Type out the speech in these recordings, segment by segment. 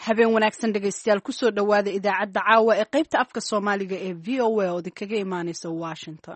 habeen wanaagsan dhegaystayaal kusoo dhowaada idaacadda caawa ee qaybta afka soomaaliga ee v o a oo idinkaga imaanaysa washington.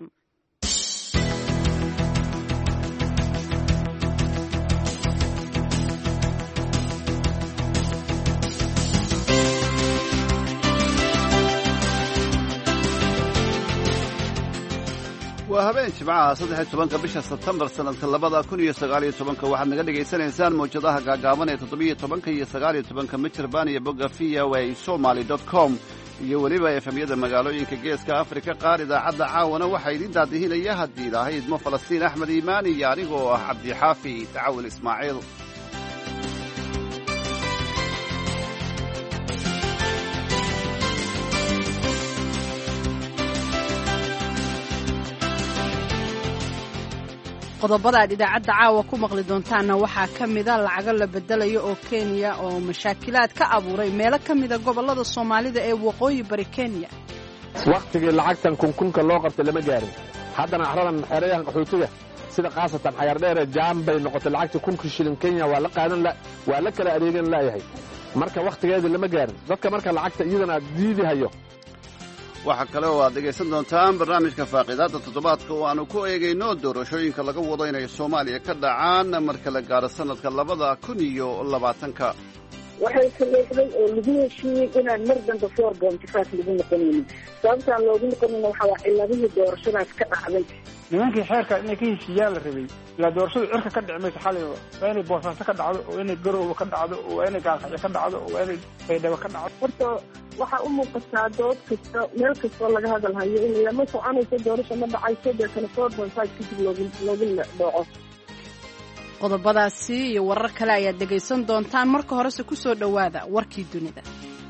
waa habeen jimcaha 13 bisha Sebtembar sanadka 2019 waxaad naga dhageysanaysaan mowjadaha gaagaaban ee 17 iyo 19 mitirban iyo bogga voasomali.com iyo weliba efemyada magaalooyinka geeska Afrika qaar idaacadda caawana waxaa idin daadihinaya haddii ilaahay idmo Falastiin Axmed Iimaan iyo anigoo ah Cabdi Xaafi Tacawil Ismaaciil. qodobada aad idaacadda caawa ku maqli doontaanna waxaa ka mida lacago la bedelayo oo Kenya oo mashaakilaad ka abuuray meelo ka mida gobollada Soomaalida ee waqooyi bari Kenya. waqtigii lacagtan kunka loo qabtay lama gaarin. haddana axradan xeerayahan qaxootiga sida qaasatan xayar dheer jaam bay noqotay lacagta 1,000 shilin Kenya waa la qaadan waa la kala adeegan laayahay. marka waqtigeeda lama gaarin. dadka marka lacagta iyadana diidi hayo. waxaa kale oo aad dhegaysan doontaan barnaamijka faaqiidaadda toddobaadka oo aanu ku eegayno doorashooyinka laga wado inay Soomaaliya ka dhacaan marka la gaaro sanadka 2020. waxay sameeyeen oo lagu heshiiyey inaan mar dambe foorboontifaas lagu noqonin sababtaan loogu noqonin waxa waa ciladihii doorashadaas ka dhacday. nimankii xeerka inay ka heshiiyaan la rabay ilaa doorashadu cirka ka dhici mayso xalay waa inay boosaaso ka dhacdo oo inay garoobo ka dhacdo oo inay gaalkacyo ka dhacdo oo inay baydhabo ka dhacdo. horta waxaa u muuqataa dood kasta meel kastoo laga hadalhayo in lama soconayso doorasho ma dhacayso dee kale foorboontifaas kadib loogu dhaco. qodobadaasi iyo warar kale ayaad dhegaysan doontaan marka horese ku soo dhowaada warkii dunida.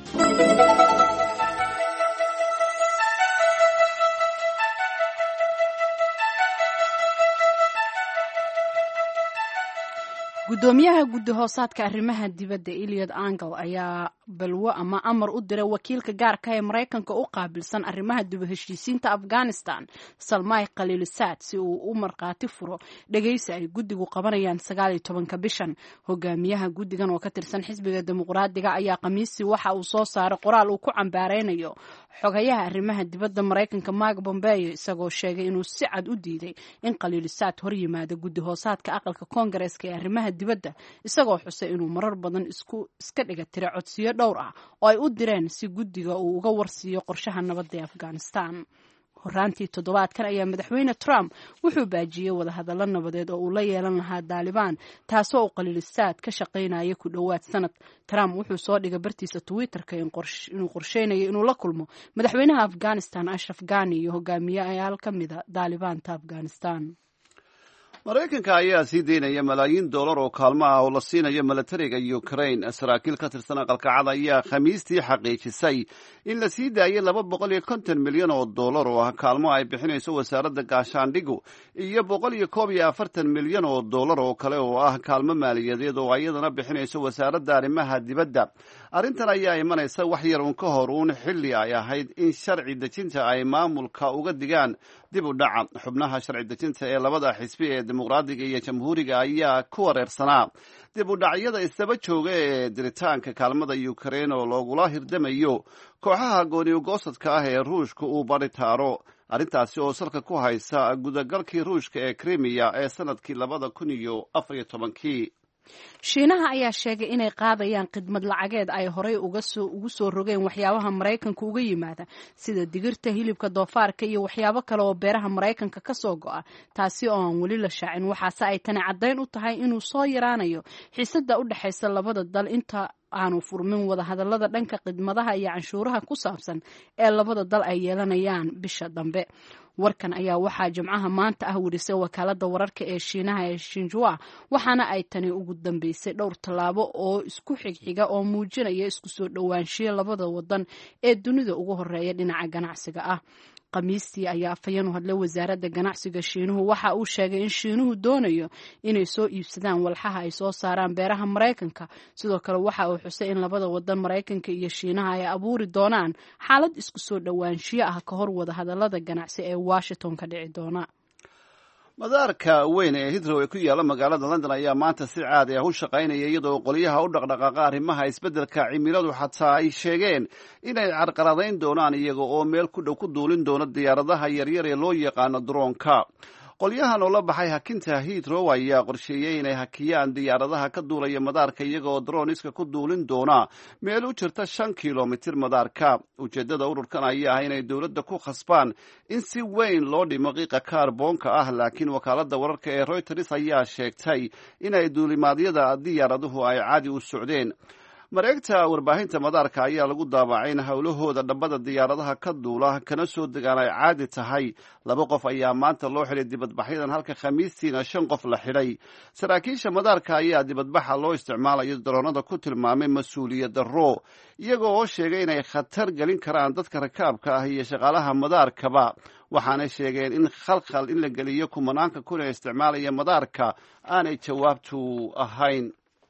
gudoomiyaha guddi hoosaadka arrimaha dibadda Eliot Engel ayaa balwo ama amar u diray wakiilka gaarka ee Mareykanka u qaabilsan arrimaha dib u heshiisiinta Afghanistan Salmay Khalilisad si uu u marqaati furo dhageysi ay guddigu qabanayaan 19 bishan. hogaamiyaha guddigan oo ka tirsan xisbiga dimuqraadiga ayaa Khamiistii waxa uu soo saaray qoraal uu ku cambaareynayo xogayaha arrimaha dibadda Mareykanka Mark Pompeo isagoo sheegay inuu si cad u diiday in Khalilisad hor yimaado guddi hoosaadka aqalka Koongareeska ee arrimaha dibadda isagoo xusay inuu marar badan iska dhiga tiro codsiyo dhowr ah oo ay u direen si guddiga uu uga warsiiyo qorshaha nabadda ee Afghanistan. horaantii toddobaadkan ayaa madaxweyne Trump wuxuu baajiyey wadahadallo nabadeed oo uu la yeelan lahaa Taliban taasoo uu Khalilisad ka shaqaynayay ku dhowaad sanad. Trump wuxuu soo dhigay bartiisa Twitterka inuu qorsheynayo inuu la kulmo madaxweynaha Afghanistan Ashraf Ghani iyo hogaamiyayaal ka mida Talibanta Afghanistan. Mareykanka ayaa sii deynaya malaayiin dollar oo kaalmo ah oo la siinayo milatariga Ukraine. saraakiil ka tirsan aqalka cad ayaa Khamiistii xaqiijisay in la sii daayay 250 milyan oo dollar oo ah kaalmo ay bixinayso wasaaradda gaashaandhigu iyo 141 milyan oo dollar oo kale oo ah kaalmo maaliyadeed oo ayadana bixinayso wasaaradda arrimaha dibadda. arrintan ayaa imanaysa wax yar uun ka hor xilli ay ahayd in sharci dejinta ay maamulka uga digaan dib u dhaca. xubnaha sharci dejinta ee labada xisbi ee dimuqraadiga iyo jamhuuriga ayaa ku wareersanaa dib u dhacyada isdaba jooga ee diritaanka kaalmada Ukraine oo loogula hirdamayo kooxaha gooni-ugoosadka ah ee Ruushka uu bari taaro. arrintaasi oo salka ku haysa gudagalkii Ruushka ee Crimea ee sanadkii 2014. Shiinaha ayaa sheegay inay qaadayaan khidmad lacageed ay horey ugu soo rogeen waxyaabaha Mareykanka uga yimaada sida digirta, hilibka doofaarka iyo waxyaabo kale oo beeraha Mareykanka ka soo go'a. taasi oo aan weli la shaacin waxaase ay tani caddayn u tahay inuu soo yaraanayo xiisadda u dhaxaysa labada dal inta aanu furmin wadahadallada dhanka khidmadaha iyo canshuuraha ku saabsan ee labada dal ay yeelanayaan bisha dambe. warkan ayaa waxaa Jimcaha maanta ah warisay wakaaladda wararka ee Shiinaha ee Xinhua waxaana ay tani ugu dambeysay dhowr tallaabo oo isku xigxiga oo muujinaya isku soo dhowaanshiyo labada wadan ee dunida ugu horeeya dhinaca ganacsiga ah. Khamiistii ayaa afhayeen u hadlay wasaaradda ganacsiga Shiinuhu waxa uu sheegay in Shiinuhu doonayo inay soo iibsadaan walxaha ay soo saaraan beeraha Mareykanka. sidoo kale waxa uu xusay in labada wadan Mareykanka iyo Shiinaha ay abuuri doonaan xaalad isku soo dhowaanshiyo ah ka hor wadahadallada ganacsi ee Washington ka dhici doona. madaarka weyn ee Heathrow ee ku yaala magaalada London ayaa maanta si caadi ah u shaqaynaya iyadoo qoliyaha u dhaqdhaqaaqa arrimaha isbeddelka cimiladu xataa ay sheegeen inay carqaladayn doonaan iyaga oo meel ku dhow ku duulin doona diyaaradaha yaryar ee loo yaqaano droonka. qolyahan oo la baxay hakinta Heathrow ayaa qorsheeyey inay hakiyaan diyaaradaha ka duulaya madaarka iyaga oo droniska ku duulin doona meel u jirta 5 kilomitir madaarka. ujeeddada ururkan ayaa ah inay dowladda ku khasbaan in si weyn loo dhimo qiiqa kaarboonka ah, laakiin wakaaladda wararka ee Reuters ayaa sheegtay inay duulimaadyada diyaaraduhu ay caadi u socdeen. mareegta warbaahinta madaarka ayaa lagu daabacay in howlahooda dhabbada diyaaradaha ka duula kana soo degaan ay caadi tahay. 2 qof ayaa maanta loo xidhay dibadbaxyadan halka khamiistiina 5 qof la xidhay. saraakiisha madaarka ayaa dibadbaxa loo isticmaalayo daroonada ku tilmaamay mas-uuliyad darro, iyagoo oo sheegay inay khatar gelin karaan dadka rakaabka ah iyo shaqaalaha madaarkaba. waxaanay sheegeen in khalkhal in la geliyo kumanaanka kun ee isticmaalaya madaarka aanay jawaabtu ahayn.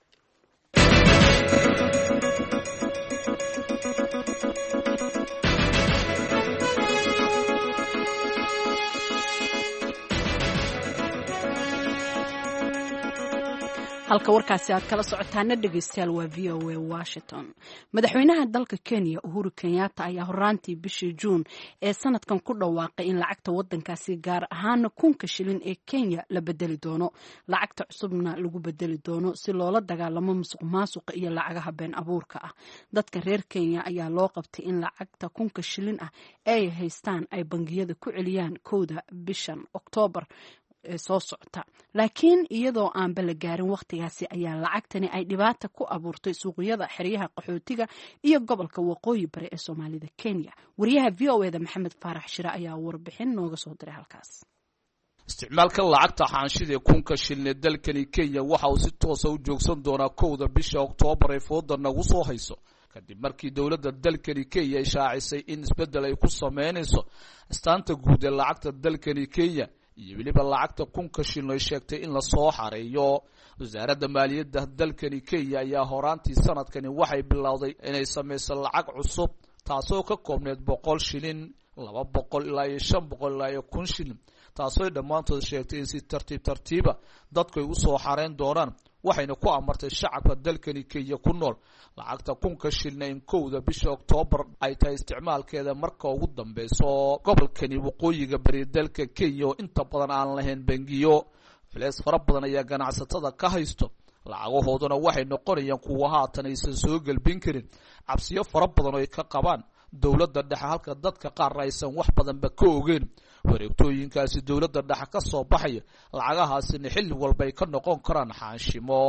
halka warkaasi aad kala socotaana dhegeystayaal waa VOA Washington. madaxweynaha dalka Kenya Uhuru Kenyatta ayaa horaantii bishii Juun ee sanadkan ku dhawaaqay in lacagta wadankaasi gaar ahaan 1,000 shilin ee Kenya la bedeli doono, lacagta cusubna lagu bedeli doono si loola dagaalamo musuqmaasuqa iyo lacagaha been abuurka ah. dadka reer Kenya ayaa loo qabtay in lacagta 1,000 shilin ah ay haystaan ay bangiyada ku celiyaan 1 bishan Oktoobar soo socota, laakiin iyadoo aan bala gaarin waqtigaasi ayaa lacagtani ay dhibaato ku abuurtay suuqyada xeryaha qaxootiga iyo gobolka waqooyi bari ee Soomaalida Kenya. wariyaha VOA Maxamed Faarax Shira ayaa warbixin nooga soo diray halkaas. isticmaalka lacagta xaanshida 1,000 shilin ee dalkani Kenya waxa uu si toos ah u joogsan doonaa 1 bisha Oktoobar ee fooda nagu soo hayso, kadib markii dowladda dalkani Kenya ay shaacisay in isbeddel ay ku sameynayso astaanta guud ee lacagta dalkani Kenya iyo weliba lacagta 1,000 shilin ay sheegtay in la soo xareeyo. wasaaradda maaliyadda dalkani Kenya ayaa horaantii sanadkani waxay bilowday inay sameyso lacag cusub taasoo ka koobneed 100 shilin, 200 ilaa 500 ilaa 1,000 shilin, taasoo dhammaantood sheegtay in si tartiiba dadku ay u soo xareyn doonaan, waxayna ku amartay shacabka dalkani Kenya ku nool lacagta 1,000 shilin in 1 bisha Oktoobar ay tahay isticmaalkeeda marka ugu dambeyso. gobolkani waqooyiga bari dalka Kenya oo inta badan aan lahayn bangiyo, filees fara badan ayaa ganacsatada ka haysto, lacagahooduna waxay noqonayaan kuwa haatan aysan soo galbin karin, cabsiyo fara badan oo ay ka qabaan dowladda dhexe halka dadka qaar aysan wax badanba ka ogeyn. wareegtooyinkaasi dowladda dhexe ka soo baxaya lacagahaasina xilli walba ay ka noqon karaan xaanshimo.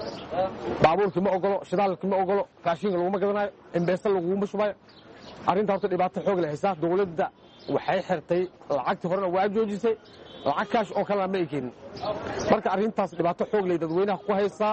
baabuurkii ma ogolo, shidaalkii ma ogolo, raashinka laguma gadanayo, embeesa laguma shubayo. arrinta horta dhibaato xoog leh haysaa. dowladda waxay xirtay lacagtii horena waa joojisay, lacag kaash oo kalena ma ay keenin. marka arrintaas dhibaato xoog leh dadweynaha ku haysaa.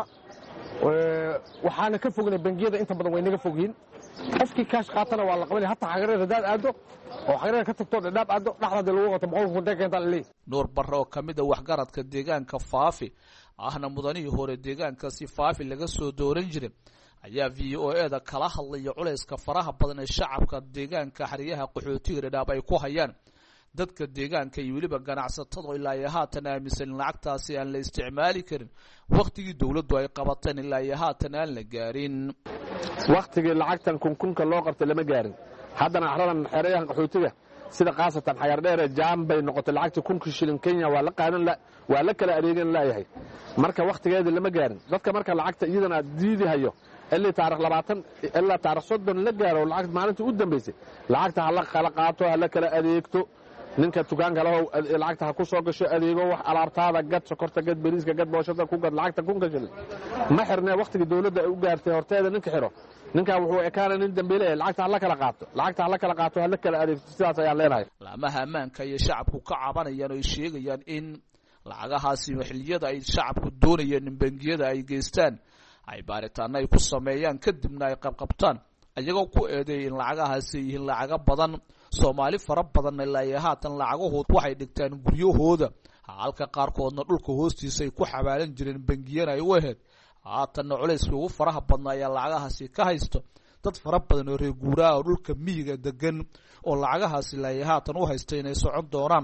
waxaana ka fognay bangiyada inta badan way naga fogyiin. qofkii kaash qaatana waa la qabanaya, hataa xagareer hadaad aado oo xagareer ka tagto dhadhaab aado dhaxda lagu qato 100 kun deegaanka la leeyahay. Nuur Barre oo kamid ah waxgaradka deegaanka Faafi ahna mudanihii hore deegaankaasi Faafi laga soo dooran jiray ayaa VOA-da kala hadlaya culayska faraha badan ee shacabka deegaanka xeryaha qaxootiga dhadhaab ay ku hayaan. dadka deegaanka iyo weliba ganacsatada ilaa haatan aaminsan lacagtaasi aan la isticmaali karin waqtigii dawladdu ay qabateen ilaa haatan aan la gaarin. waqtigii lacagtan kunkunka loo qabtay lama gaarin. haddana axradan xereeyahan qaxootiga sida qaasatan xayar dheer jaam bay noqotay. lacagta 1,000 shilin Kenya waa la qaadan waa la kala adeegan laayahay. marka waqtigeeda lama gaarin. dadka marka lacagta iyadana diidi hayo ilaa taariikh 20 ilaa taariikh 30 la gaaro lacag maalintii u dambeysay lacagta hala kala qaato hala kala adeegto. ninka tukaanka lahow lacagta ha ku soo gasho adeego wax alaabtaada gad sokorta gad bariiska gad booshada ku gad lacagta 1,000 shilin ma xirnaa waqtigii dawladda ay u gaartay horteeda ninka xiro ninka wuxuu ekaanay nin dambiile lacagta hala kala qaato hala kala adeegto sidaas ayaa leenahay. laamaha ammaanka iyo shacabku ka cabanayaan oo sheegayaan in lacagahaasi xilliyada ay shacabku doonayeen in bangiyada ay geystaan ay baaritaan ay ku sameeyaan kadibna ay qabqabtaan ayagoo ku eedeeyay in lacagahaasi yihiin lacaga badan. Soomaali fara badan ilaa haatan lacagahood waxay dhigtaan guryahooda halka qaarkoodna dhulka hoostiisa ay ku xabaalan jireen bangiyada ay u ahayd. haatan culayska ugu faraha badan ayaa lacagahaasi ka haysto dad fara badan oo reer guuraa oo dhulka miyiga degan oo lacagahaasi ilaa haatan u haysta inay socon doonaan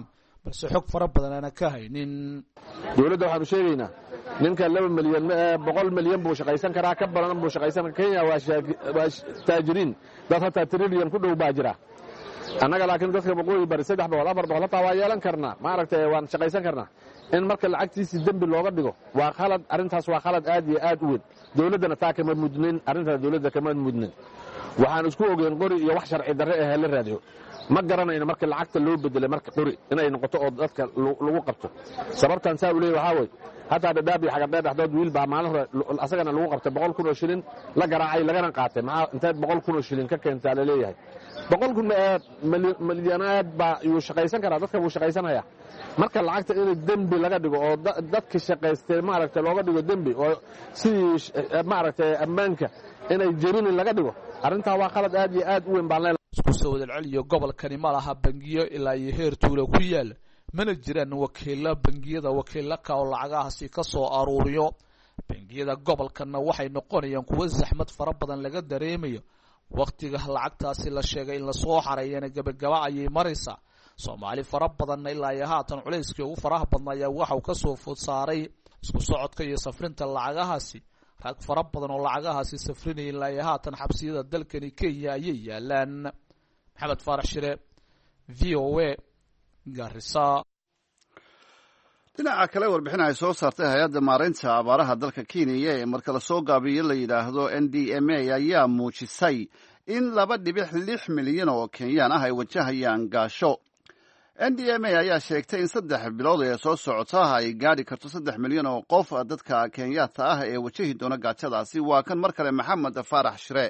balse xog fara badan aan ka haynin. dawladda waxaanu sheegaynaa ninka 2 milyan 100 milyan buu shaqaysan karaa ka badan buu shaqaysan Kenya waa taajiriin dad hataa trillion ku dhow baa jira annaga laakiin dadka boqooyi bari 300 400 taa waa yeelan karnaa ma aragtay waan shaqaysan karnaa in marka lacagtiisa dambi looga dhigo waa khalad arintaas waa khalad aad iyo aad u weyn dawladana taa kama mudnin arinta dawladda kama mudnin waxaan isku ogeyn qori iyo wax sharci darre ah la raadiyo ma garanayno marka lacagta loo bedelay marka qori inay noqoto oo dadka lagu qabto sababtan saa u leeyahay waxa way hatta dadaabi xaga dhaxdood wiil baa maalin hore asagana lagu qabtay 100,000 oo shilin la garaacay lagana qaatay maxaa inta 100,000 oo shilin ka keentay la leeyahay 100,000 milyanaad baa uu shaqaysan karaa dadka uu shaqaysanaya marka lacagta in dambi laga dhigo oo dadka shaqaystay ma aragtay looga dhigo dambi oo si ma aragtay ammaanka inay jirin laga dhigo arinta waa khalad aad iyo aad u weyn baan isku soo wada celiyo gobolkani ma laha bangiyo ilaa iyo heer tuulo ku yaal mana jiraan wakiilada bangiyada wakiilada ka oo lacagahaasi ka soo aruuriyo bangiyada gobolkana waxay noqonayaan kuwa zaxmad fara badan laga dareemayo waqtiga lacagtaasi la sheegay in la soo xareeyana gabagaba ayay maraysaa Soomaali fara badan ilaa iyo haatan culayskii ugu faraha badnaa waxa uu ka soo food saaray isku socodka iyo safrinta lacagahaasi rag fara badan oo lacagahaasi safrinay ilaa iyo haatan xabsiyada dalkani Kenya ayay yaalaan Maxamed Faarax Shire VOA Garissa. dhinaca kale warbixin ay soo saartay hay'adda maareynta abaaraha dalka Kenya ee marka la soo gaabiyo la yiraahdo NDMA ayaa muujisay in 2.6 milyan oo Kenyan ah ay wajahayaan gaasho. NDMA ayaa sheegtay in 3 bilood ee soo socota ay gaari karto 3 milyan oo qof dadka Kenyatta ah ee wajahi doona gaajadaasi. Waa kan mar kale Maxamed Faarax Shire.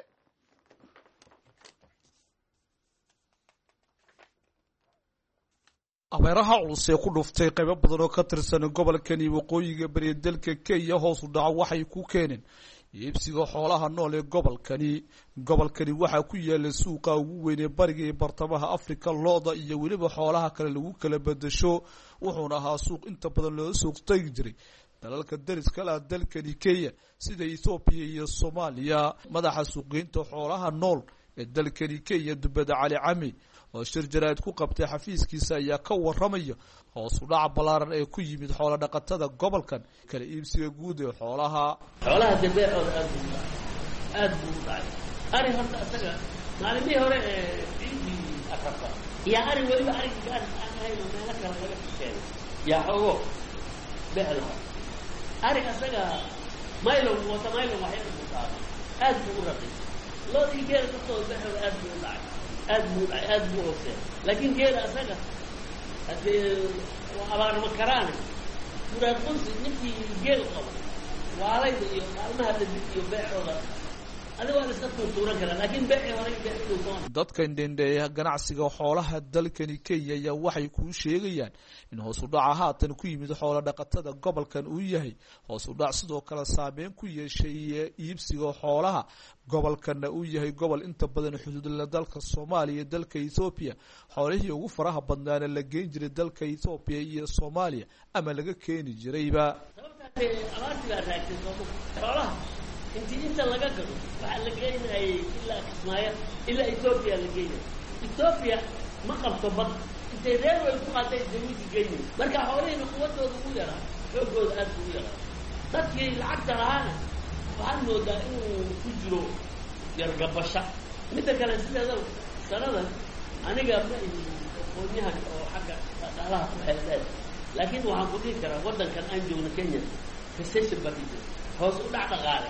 abeeraha culus ee ku dhuftay qaybo badan oo ka tirsan gobolkani waqooyiga bari dalka Kenya hoos u dhac waxay ku keeneen iibsiga xoolaha nool ee gobolkani waxa ku yaala suuqa ugu weyn ee bariga ee bartamaha Afrika looda iyo waliba xoolaha kale lagu kala bedesho wuxuuna ahaa suuq inta badan loo suuq tagi jiray dalalka dariska la dalkani Kenya sida Ethiopia iyo Soomaaliya madaxa suuqgeynta xoolaha nool ee dalkani Kenya Dubada Cali Cami oo shir jaraa'id ku qabtay xafiiskiisa ayaa ka waramaya hoos u dhac balaaran ee ku yimid xoolo dhaqatada gobolkan kala iibsiga guud ee xoolaha dabeecooda aad buu dhacay ari horta asaga maalimii hore ciidii akrabta yaa ari weliba ariga gaar aan ahayn oo meelo kale laga fisheen yaa xogo beecda ari asaga maylo waxay u tahay aad buu u rabay loo digeer kasoo beecooda aad buu dhacay aad buu hoosay laakiin geela asaga hadee abaar ma karaan muraad qunsi ninkii geel qabo waalayda iyo maalmaha la iyo beecooda adiga waa iska tuuran karaa laakiin beeci hore beeci doon dadka indheeya ganacsiga xoolaha dalkani Kenya ayaa waxay ku sheegayaan in hoos u dhaca haatan ku yimid xoolo dhaqatada gobolkan uu yahay hoos u dhac sidoo kale saameyn ku yeeshay iibsiga xoolaha gobolkana uu yahay gobol inta badan xuduud la dalka Soomaaliya iyo dalka Ethiopia xoolihii ugu faraha badnaana la geyn jiray dalka Ethiopia iyo Soomaaliya ama laga keeni jirayba abaartiga raagtay xoolaha inta laga gado waxa la geeyay ilaa Kismaayo ilaa Ethiopia la geeyay Ethiopia ma qabto bad intay reer way ku qaaday Djibouti geeyay marka xoolihii quwadooda ugu yaraa xoogooda aad ugu yaraa dadkii lacagta lahaana waxaan moodaa inuu ku jiro yargabasha midda kale sideeda sanadan aniga ma qoonyahan oo xagga dhaqaalaha ku xeeldheer laakiin waxaan ku dhihi karaa waddankan aan joogno Kenya recession baa jira hoos u dhac dhaqaale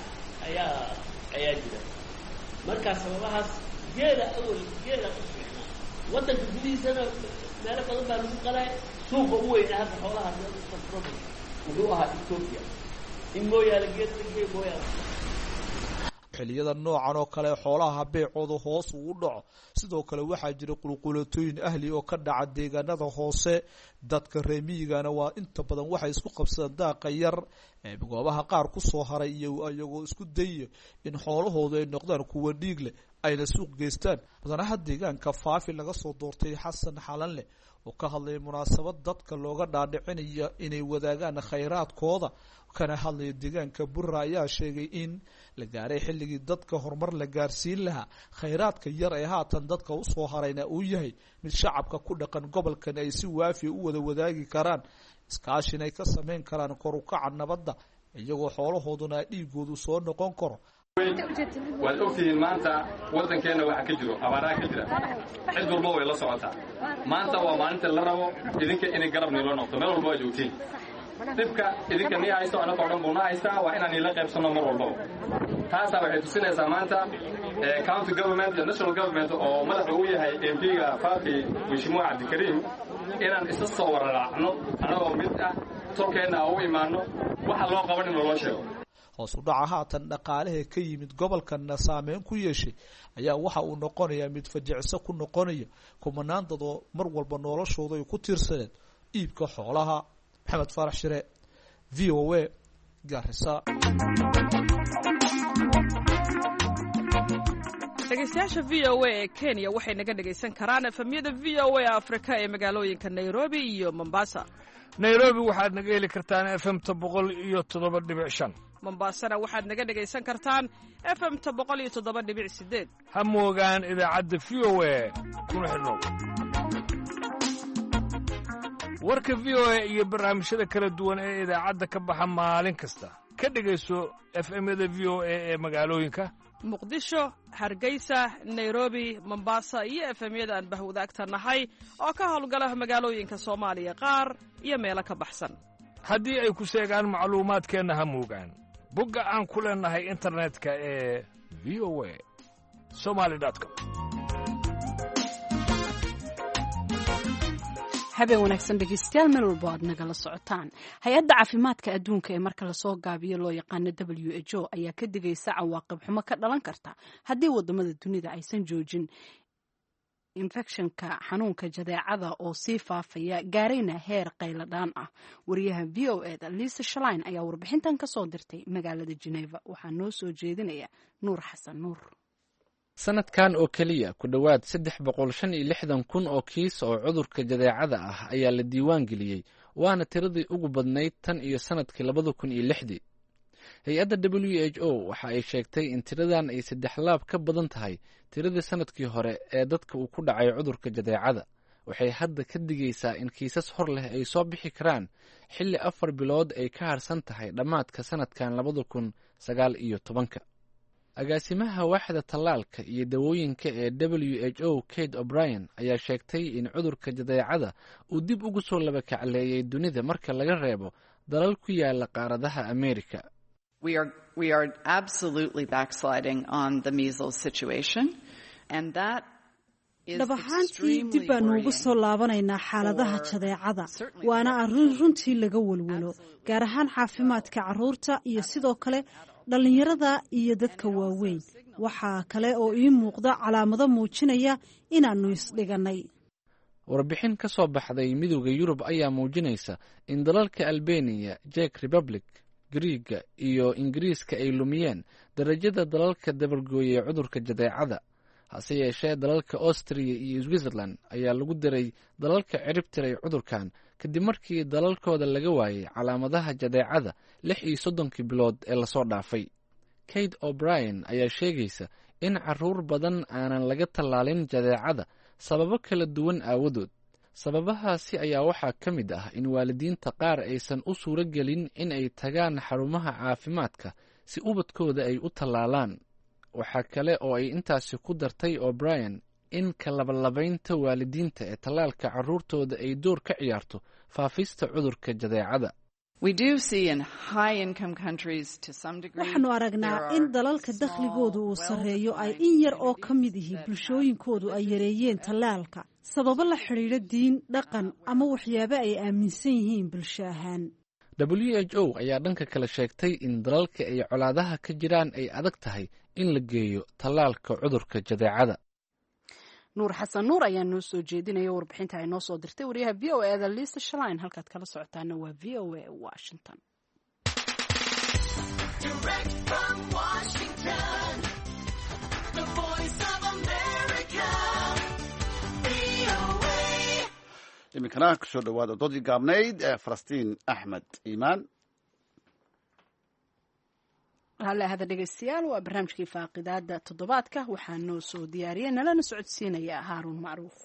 ayaa jira markaas sababahaas geela u fiicnaa waddanka gudihiisana meelo badan baa lagu qalay suuqa u weyn hadda xoolaha wuxuu ahaa Ethiopia in mooyaale geedka mooyaale xilliyada noocan oo kale xoolaha beecooda hoos u dhaco sidoo kale waxaa jira qulqulatooyin ahli oo ka dhaca deegaanada hoose dadka reemiyigana waa inta badan waxay isku qabsadaan daaqa yar ee goobaha qaar ku soo haray iyo ayagoo isku dayo in xoolahooda ay noqdaan kuwa dhiig leh ayna suuq geystaan. mudanaha deegaanka Faafi laga soo doortay Xasan Xalanle oo ka hadlay munaasabad dadka looga dhaadhicinaya inay wadaagaan khayraadkooda kana hadlay deegaanka Burra ayaa sheegay in la gaaray xilligii dadka horumar la gaarsiin lahaa khayraadka yar ee haatan dadka u soo harayna uu yahay mid shacabka ku dhaqan gobolkan ay si waafi u wada wadaagi karaan iskaashin ay ka sameyn karaan kor u kaca nabadda iyagoo xoolahooduna dhiigoodu soo noqon karo. waad ogtihiin maanta waddankeena waxa ka jiro abaaraha ka jira cid walba way la socotaa maanta waa maalinta la rabo idinka inay garab nilo noqdo meel walba waa joogtiin dhibka idinka nii haysto anagoo dhan buuna haystaa waa inaan ila qaybsanno mar walbaba taasaa waxay tusinaysaa maanta county government iyo national government oo madaxa uu yahay MP-ga Faafi Mheshimiwa Cabdikariim inaan isa soo wararaacno anagoo mid ah tolkeenna u imaano waxa loo qaban in loo sheego. hoos u dhaca haatan dhaqaalaha ka yimid gobolkana saameyn ku yeeshay ayaa waxa uu noqonayaa mid fajicso ku noqonaya kumanaan dad oo mar walba noloshooda ay ku tiirsadeen iibka xoolaha. Maxamed Faarax Shire, VOA, Garissa. dhegeystayaasha VOA ee Kenya waxay naga dhegeysan karaan efemyada VOA Afrika ee magaalooyinka Nairobi iyo Mombasa. Nairobi waxaad naga heli kartaan FM 107.5. Mombasana waxaad naga dhegeysan kartaan FM 107.8. Ha moogaan idaacadda VOA kuna xidhnow. warka VOA iyo barnaamijyada kala duwan ee idaacadda ka baxa maalin kasta ka dhegeyso FM-yada VOA ee magaalooyinka Muqdisho, Hargeysa, Nairobi, Mombasa iyo FM-yada aan bahwadaagta nahay oo ka howlgala magaalooyinka Soomaaliya qaar iyo meelo ka baxsan. haddii ay ku sheegaan macluumaadkeenna ha moogaan bogga aan ku leenahay internetka ee voasomali.com. habeen wanaagsan dhegeystayaal meel walba aad nagala socotaan. hay-adda caafimaadka adduunka ee marka lasoo gaabiyo loo yaqaano WHO ayaa ka digaysa cawaaqib xumo ka dhalan karta haddii wadamada dunida aysan joojin infekshanka xanuunka jadeecada oo sii faafaya gaarayna heer qayladhaan ah. wariyaha VOA-da Lisa Schlein ayaa warbixintan ka soo dirtay magaalada Geneva. waxaa noo soo jeedinaya Nuur Xasan Nuur. sanadkan oo keliya ku dhowaad 365,000 oo kiis oo cudurka jadeecada ah ayaa la diiwaan geliyey waana tiradii ugu badnayd tan iyo sanadkii 2006. hay-adda WHO waxa ay sheegtay in tiradan ay 3 laab ka badan tahay tiradii sanadkii hore ee dadka uu ku dhacay cudurka jadeecada. waxay hadda ka digaysaa in kiisas hor leh ay soo bixi karaan xilli 4 bilood ay ka harsan tahay dhammaadka sanadkan 2019. agaasimaha waaxda tallaalka iyo dawooyinka ee WHO Kate O'Brien ayaa sheegtay in cudurka jadeecada uu dib ugu soo laba kacleeyay dunida marka laga reebo dalal ku yaala qaaradaha Ameerika. We are absolutely backsliding on the measles situation and that dhab ahaantii dib baan ugu soo laabanaynaa xaaladaha jadeecada waana arrin runtii laga walwalo gaar ahaan caafimaadka carruurta iyo sidoo kale dhalinyarada iyo dadka waaweyn. waxaa kale oo ii muuqda calaamado muujinaya inaannu isdhiganay. warbixin ka soo baxday midowda Yurub ayaa muujinaysa in dalalka Albania, Czech Republic, Greega iyo Ingiriiska ay lumiyeen darajada dalalka dabargooyay cudurka jadeecada. hase yeeshee dalalka Austria iyo Switzerland ayaa lagu diray dalalka cirib tiray cudurkan kadib markii dalalkooda laga waayay calaamadaha jadeecada 36 bilood ee lasoo dhaafay. Kate O'Brien ayaa sheegaysa in carruur badan aanan laga tallaalin jadeecada sababo kala duwan aawadood. sababahaasi ayaa waxaa ka mid ah in waalidiinta qaar aysan u suuro gelin in ay tagaan xarumaha caafimaadka si ubadkooda ay u tallaalaan. waxaa kale oo ay intaasi ku dartay O'Brien in ka labalabaynta waalidiinta ee tallaalka carruurtooda ay door ka ciyaarto faafista cudurka jadeecada. waxaanu aragnaa in dalalka dakhligoodu uu sarreeyo ay in yar oo ka mid ihi bulshooyinkoodu ay yareeyeen tallaalka sababo la xidhiidha diin, dhaqan ama waxyaabo ay aaminsan yihiin bulsho ahaan. WHO ayaa dhanka kale sheegtay in dalalka ay colaadaha ka jiraan ay adag tahay in la geeyo tallaalka cudurka jadeecada. Nuur Xasan Nuur ayaa noo soo jeedinaya warbixinta ay noo soo dirtay wariyaha VOA-da Lisa Schlein. halkaad kala socotaana waa VOA Washington. Direct from Washington, the voice of iminkana kusoo dhawaada doodii gaabnayd ee falastiin axmed iimaan. hale hada dhegeystayaal waa barnaamijkii faaqidaada toddobaadka waxaa noo soo diyaariyay nalana socodsiinaya haaruun macruuf.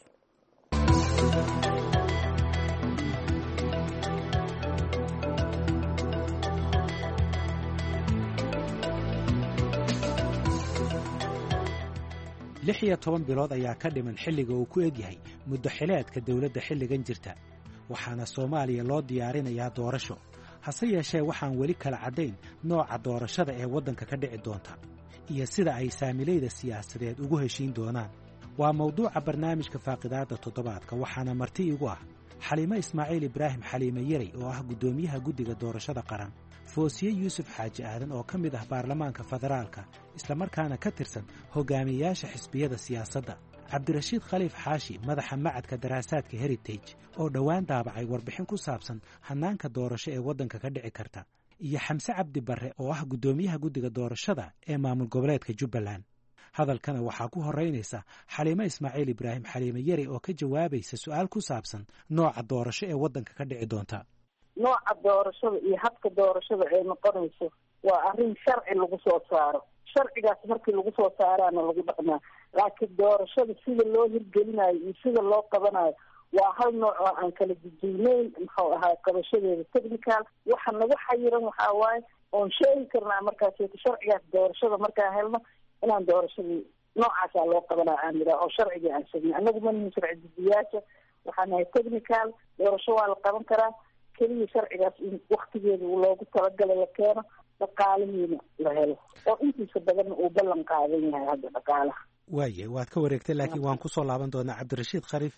lix iyo 10 bilood ayaa ka dhiman xilliga uu ku egyahay muddo xileedka dawladda xilligan jirta waxaana Soomaaliya loo diyaarinayaa doorasho hase yeeshee waxaan weli kala caddayn nooca doorashada ee waddanka ka dhici doonta iyo sida ay saamilayda siyaasadeed ugu heshiin doonaan waa mawduuca barnaamijka faaqidaada toddobaadka waxaana marti igu ah Xaliime Ismaaciil Ibraahim Xaliime Yaray oo ah gudoomiyaha guddiga doorashada qaran Foosiye Yuusuf Xaaji Aadan oo ka mid ah baarlamaanka federaalka isla markaana ka tirsan hogaamiyayaasha xisbiyada siyaasadda Cabdirashiid Khaliif Xaashi madaxa macadka daraasaadka Heritage oo dhawaan daabacay warbixin ku saabsan hanaanka doorasho ee waddanka ka dhici karta iyo Xamse Cabdi Barre oo ah gudoomiyaha guddiga doorashada ee maamul goboleedka Jubbaland hadalkana waxaa ku horeynaysa Xaliime Ismaaciil Ibraahim Xaliime Yaray oo ka jawaabaysa su'aal ku saabsan nooca doorasho ee waddanka ka dhici doonta nooca doorashada iyo habka doorashada ay noqonayso waa arrin sharci lagu soo saaro sharcigaas markii lagu soo saaraana lagu dhaqmaa laakiin doorashada sida loo hirgelinayo iyo sida loo qabanayo waa hal nooc oo aan kala duduwnayn muxuu ahaa qabashadeeda technical waxa nagu xayiran waxaa waaye oon sheegi karnaa markaas sharcigaas doorashada markaa helno inaan doorashadii noocaasaa loo qabanaa aan yidhaha oo sharcigii aan sheegna annagu manihin sharci dudiyaasha waxaan nahay technical doorasho waa la qaban karaa keliya sharcigaas in waktigeeda loogu talagalay la keeno dhaqaalihiina la helo oo intiisa badan uu ballan qaadan yahay hadda dhaqaalaha waaye waad ka wareegtay laakiin waan kusoo laaban doonaa Cabdirashiid Khaliif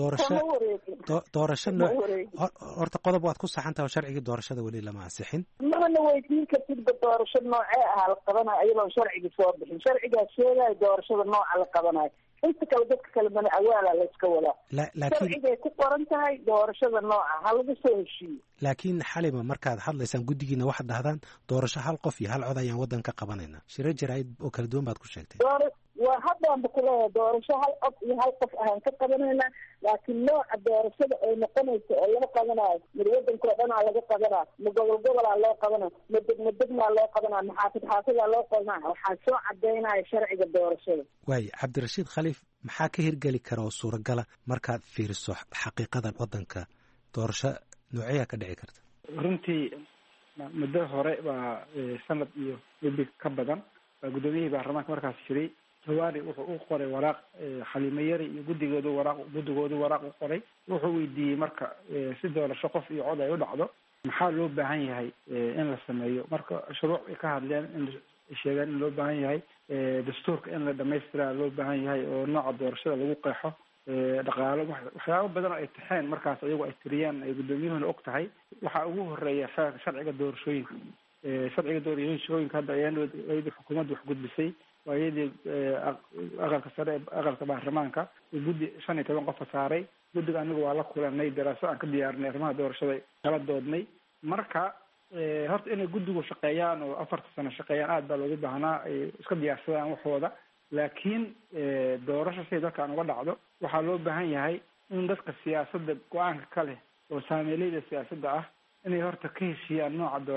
doorasho horta qodob waad ku saxantahay oo sharcigii doorashada weli lama ansixin mana weydiin kartid doorasho noocee ah la qabanayo iyadoo sharcigii soo bixin sharcigaas sheegaya doorashada nooca la qabanayo inta kale dadka kale mana awaala la iska wadaa sharcigay ku qoran tahay doorashada nooca ha lagu soo heshiiyo laakiin Xaliime markaad hadlaysaan guddigiina waxaad dhahdaan doorasho hal qof iyo hal cod ayaan waddan ka qabanaynaa shiro jaraa'id oo kala duwan baad ku sheegtay waa haddaanba kuleeyahay doorasho hal cod iyo hal qof ahaan ka qabanaynaa laakiin nooca doorashada ay noqonayso oo laga qabanayo mid waddankao dhanaa laga qabanaa ma gobol gobolaa loo qabanaa ma degma degmaa loo qabanaa ma xaafid xaafidaa loo qabanaa waxaa soo cadaynaya sharciga doorashada waaye Cabdirashiid Khaliif maxaa ka hirgeli kara oo suuragala markaad fiiriso xaqiiqada waddanka doorasho nooceeyaa ka dhici karta runtii muddo hore baa sanad iyo weli ka badan baa gudoomiyihii baarlamaanka markaas jiray Jawaari wuxuu u qoray waraaq Xaliime Yaray iyo guddigoodu waraaq u qoray wuxuu weydiiyey marka si doorasho qof iyo cod ay u dhacdo maxaa loo baahan yahay in la sameeyo marka shuruuc ay ka hadleen in sheegaan in loo baahan yahay dastuurka in la dhamaystiraa loo baahan yahay oo nooca doorashada lagu qeexo dhaqaalo waxyaabo badan oo ay taxeen markaas iyagu ay tiriyaan ay gudoomiyuhuna og tahay waxaa ugu horeeya sharciga doorashooyinka doorashooyinka hadda ayadii xukuumadda wax gudbisay waa iyadii aqalka sare aqalka baarlamaanka guddi 15 qof saaray guddiga anigu waa la kulanay daraaso aan ka diyaarinay arrimaha doorashada kala doodnay marka horta inay guddigu shaqeeyaan oo 4 sano shaqeeyaan aad baa loogu baahnaa ay iska diyaarsadaan waxooda laakiin doorasho si dadka aan uga dhacdo waxaa loo baahan yahay in dadka siyaasadda go-aanka ka leh oo saamilayda siyaasadda ah inay horta ka heshiiyaan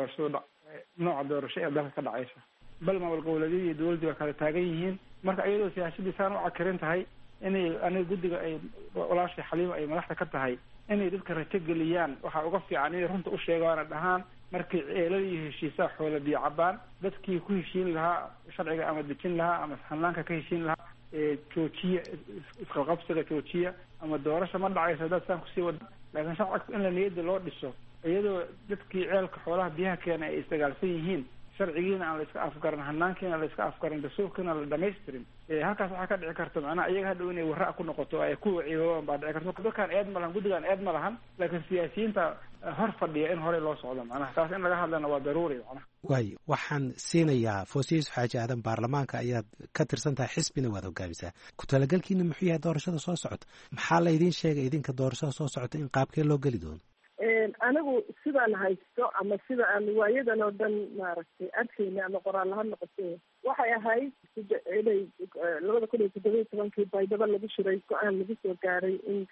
nooca doorasho ee dalka ka dhacaysa bal maamul goboleedyada iyo dowladda waa kala taagan yihiin marka iyadoo siyaasadiisaan u cakirin tahay inay aniga guddiga ay walaashay Xaliime ay madaxda ka tahay inay dadka rajo geliyaan waxaa uga fiican inay runta u sheegaana dhahaan markii ceelal iyo heshiisaa xoola biyo cabaan dadkii ku heshiin lahaa sharciga ama dejin lahaa ama hanaanka ka heshiin lahaa joojiya isqabqabsiga joojiya ama doorasho ma dhacayso dad saan kusii wada laakiin shacabka in la niyada loo dhiso iyadoo dadkii ceelka xoolaha biyaha keena ay isdagaalsan yihiin sharcigiina aan la iska afgaran hanaankiina la iska afgaran dastuurkiina la dhamaystirin halkaas waxaa ka dhici karta macnaha iyaga hadhow inay warra ku noqoto ay ku ciidoobaan baa dhici karta dadkaan eed ma lahan guddigaan eed ma lahan laakiin siyaasiyiinta hor fadhiya in hore loo socdo macnaha taas in laga hadlana waa daruuri macnaha waayo waxaan siinayaa Foosiye Yuusuf Xaaji Aadan baarlamaanka ayaad ka tirsan tahay xisbina waad hogaamisaa ku talagalkiina muxuu yahay doorashada soo socota maxaa la idiin sheegay idinka doorashada soo socota in qaabkee loo geli doono anigu sidaan haysto ama sida aan waayadan oo dhan maaragtay arkayna ama qoraal ha noqotee waxay ahayd inay 2017 baydhabo lagu shiray go-aan lagu soo gaaray in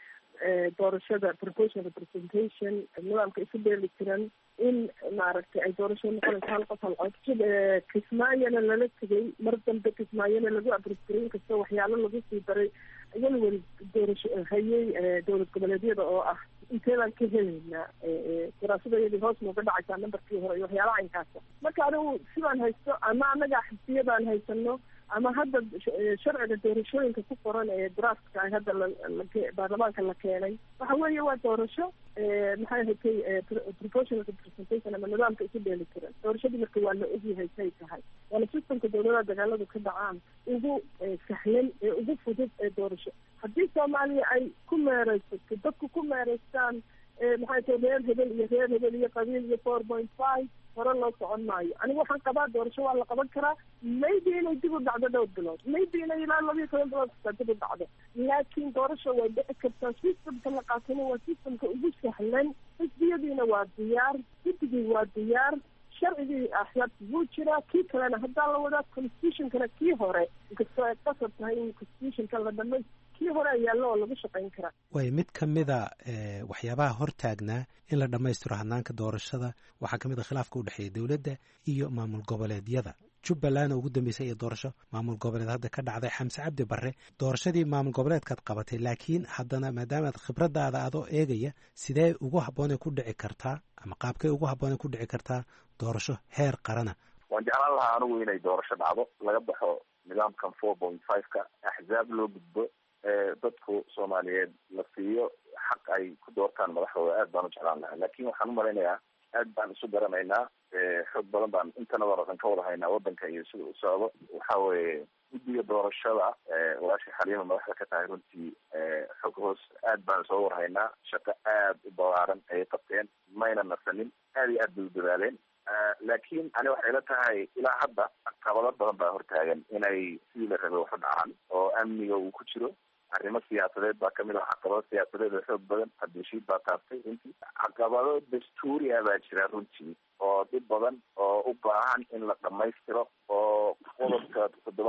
doorashada proportional representation nidaamka isu dheeli tiran in maaragtay ay doorasho noqonayso hal qof hal cod kismaayona lala tegay mar dambe kismaayona lagu abristiray inkastoo waxyaalo lagu sii daray walwal doorasho hayay dowlad goboleedyada oo ah inteedaan ka helaynaa daraasadayadii hoos nooga dhacaysaa nambarkii hore iyo waxyaalaha inkaasa marka anigu sidaan haysto ama anaga xisbiyadaan haysano ama hadda sharciga doorashooyinka ku qoran ee draftka ay hadda baarlamaanka la keenay waxa weeye waa doorasho maxay hatay proportional representation ama nidaamka isu dheeli tiran doorashadii marka waa la ogyahay say tahay waana systemka dowladaha dagaaladu ka dhacaan ugu sahlan ee ugu fudud ee doorasho haddii soomaaliya ay ku meereysato dadku ku meereystaan maxay tahay reer hebel iyo qabiil iyo 4.5 hore loo socon maayo aniga waxaan qabaa doorasho waa la qaban karaa maybe inay dib u dhacdo dhowr bilood maybe inay ilaa 12 bilood kasta dib u dhacdo laakiin doorasho way dhici kartaa systemka la qaatana waa systemka ugu sahlan xisbiyadiina waa diyaar guddigii waa diyaar sharcigii axyaabta wuu jiraa kii kalena haddaa la wadaa constitutionkana kii hore inkastoo ay qasab tahay in constitutionka la dhamay kii hore ayaalo oo lagu shaqayn karaa way mid ka mida waxyaabaha hortaagnaa in la dhammaystiro hanaanka doorashada waxaa ka mid a khilaafka u dhexeeya dowladda iyo maamul goboleedyada jubbaland ugu dambeysay iyo doorasho maamul goboleed hadda ka dhacday xamse cabdi barre doorashadii maamul goboleedkaad qabatay laakiin haddana maadaamaad khibradaada adoo eegaya sidee ugu habboonay ku dhici kartaa ama qaabkay ugu habboonay ku dhici kartaa doorasho heer qarana waan jeclaan lahaa anigu inay doorasho dhacdo laga baxo nidaamkan 4.5ka axzaab loo gudbo dadku soomaaliyeed la siiyo xaq ay ku doortaan madaxdooda aad baan u jeclaan lahaa laakiin waxaan u malaynayaa aad baan isu garanaynaa xoog badan baan intana waradan ka wada haynaa wadanka iyo sida u socdo waxa weeye guddiga doorashada walaashii xaliima madaxda ka tahay runtii xog hoos aad baan soo warhaynaa shaqo aad u balaaran ayay qabteen mayna nasanin aad iyo aad bay u dadaaleen laakiin ani waxay la tahay ilaa hadda caqabado badan baa hortaagan inay sidii la rabay waxu dhacaan oo amniga uu ku jiro arrimo siyaasadeed baa kamid ah caqabado siyaasadeed oo xoog badan hadishiid baa taabtay runtii caqabado dastuuri ah baa jira runtii oo dhib badan oo u baahan in la dhammaystiro oo qodobka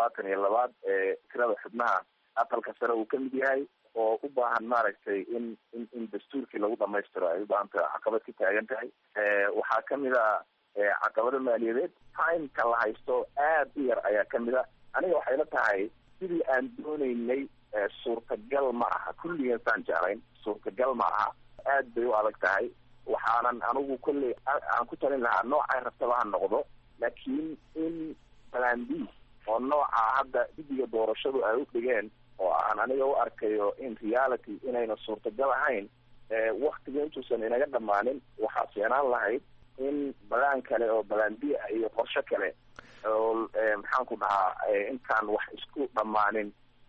72 ee tirada xubnaha aqalka sare uu kamid yahay oo u baahan maaragtay in dastuurkii lagu dhammaystiro ay u baahan tahay caqabad ka taagan tahay waxaa kamid ah caqabado maaliyadeed timeka la haysto aad u yar ayaa kamid ah aniga waxay la tahay sidii aan doonaynay suurtagal ma aha kulligan saan jeclayn suurtagal ma aha aad bay u adag tahay waxaanan anigu kolley aan ku talin lahaa noocay rabtaba ha noqdo laakiin in plan b oo nooca hadda guddiga doorashadu ay u dhigeen oo aan aniga u arkayo in reality inayna suurtagal ahayn waktiga intuusan inaga dhammaanin waxaa fiicnaan lahayd in balaan kale oo balaan b ah iyo qorshe kale oo maxaan ku dhahaa intaan wax isku dhammaanin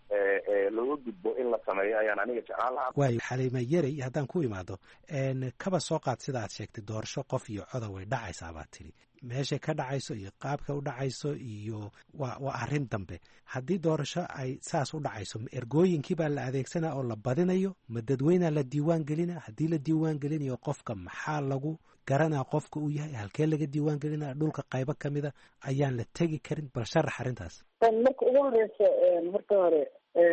looga gudbo in la sameeyo ayaan aniga jeclaan lahaa waayo xaliima yarey haddaan ku imaado kaba soo qaad sida aad sheegtay doorasho qof iyo coda way dhacaysaa baad tidhi meeshay ka dhacayso iyo qaabka u dhacayso iyo waa arrin dambe haddii doorasho ay saas u dhacayso ma ergooyinkii baa la adeegsanaa oo la badinayo ma dadweynaa la diiwaan gelina haddii la diiwaan gelinayo qofka maxaa lagu garanaa qofka uu yahay halkee laga diiwaan gelinaa dhulka qaybo kamida ayaan la tegi karin bal sharax arrintaas marka ugu horeysa marka hore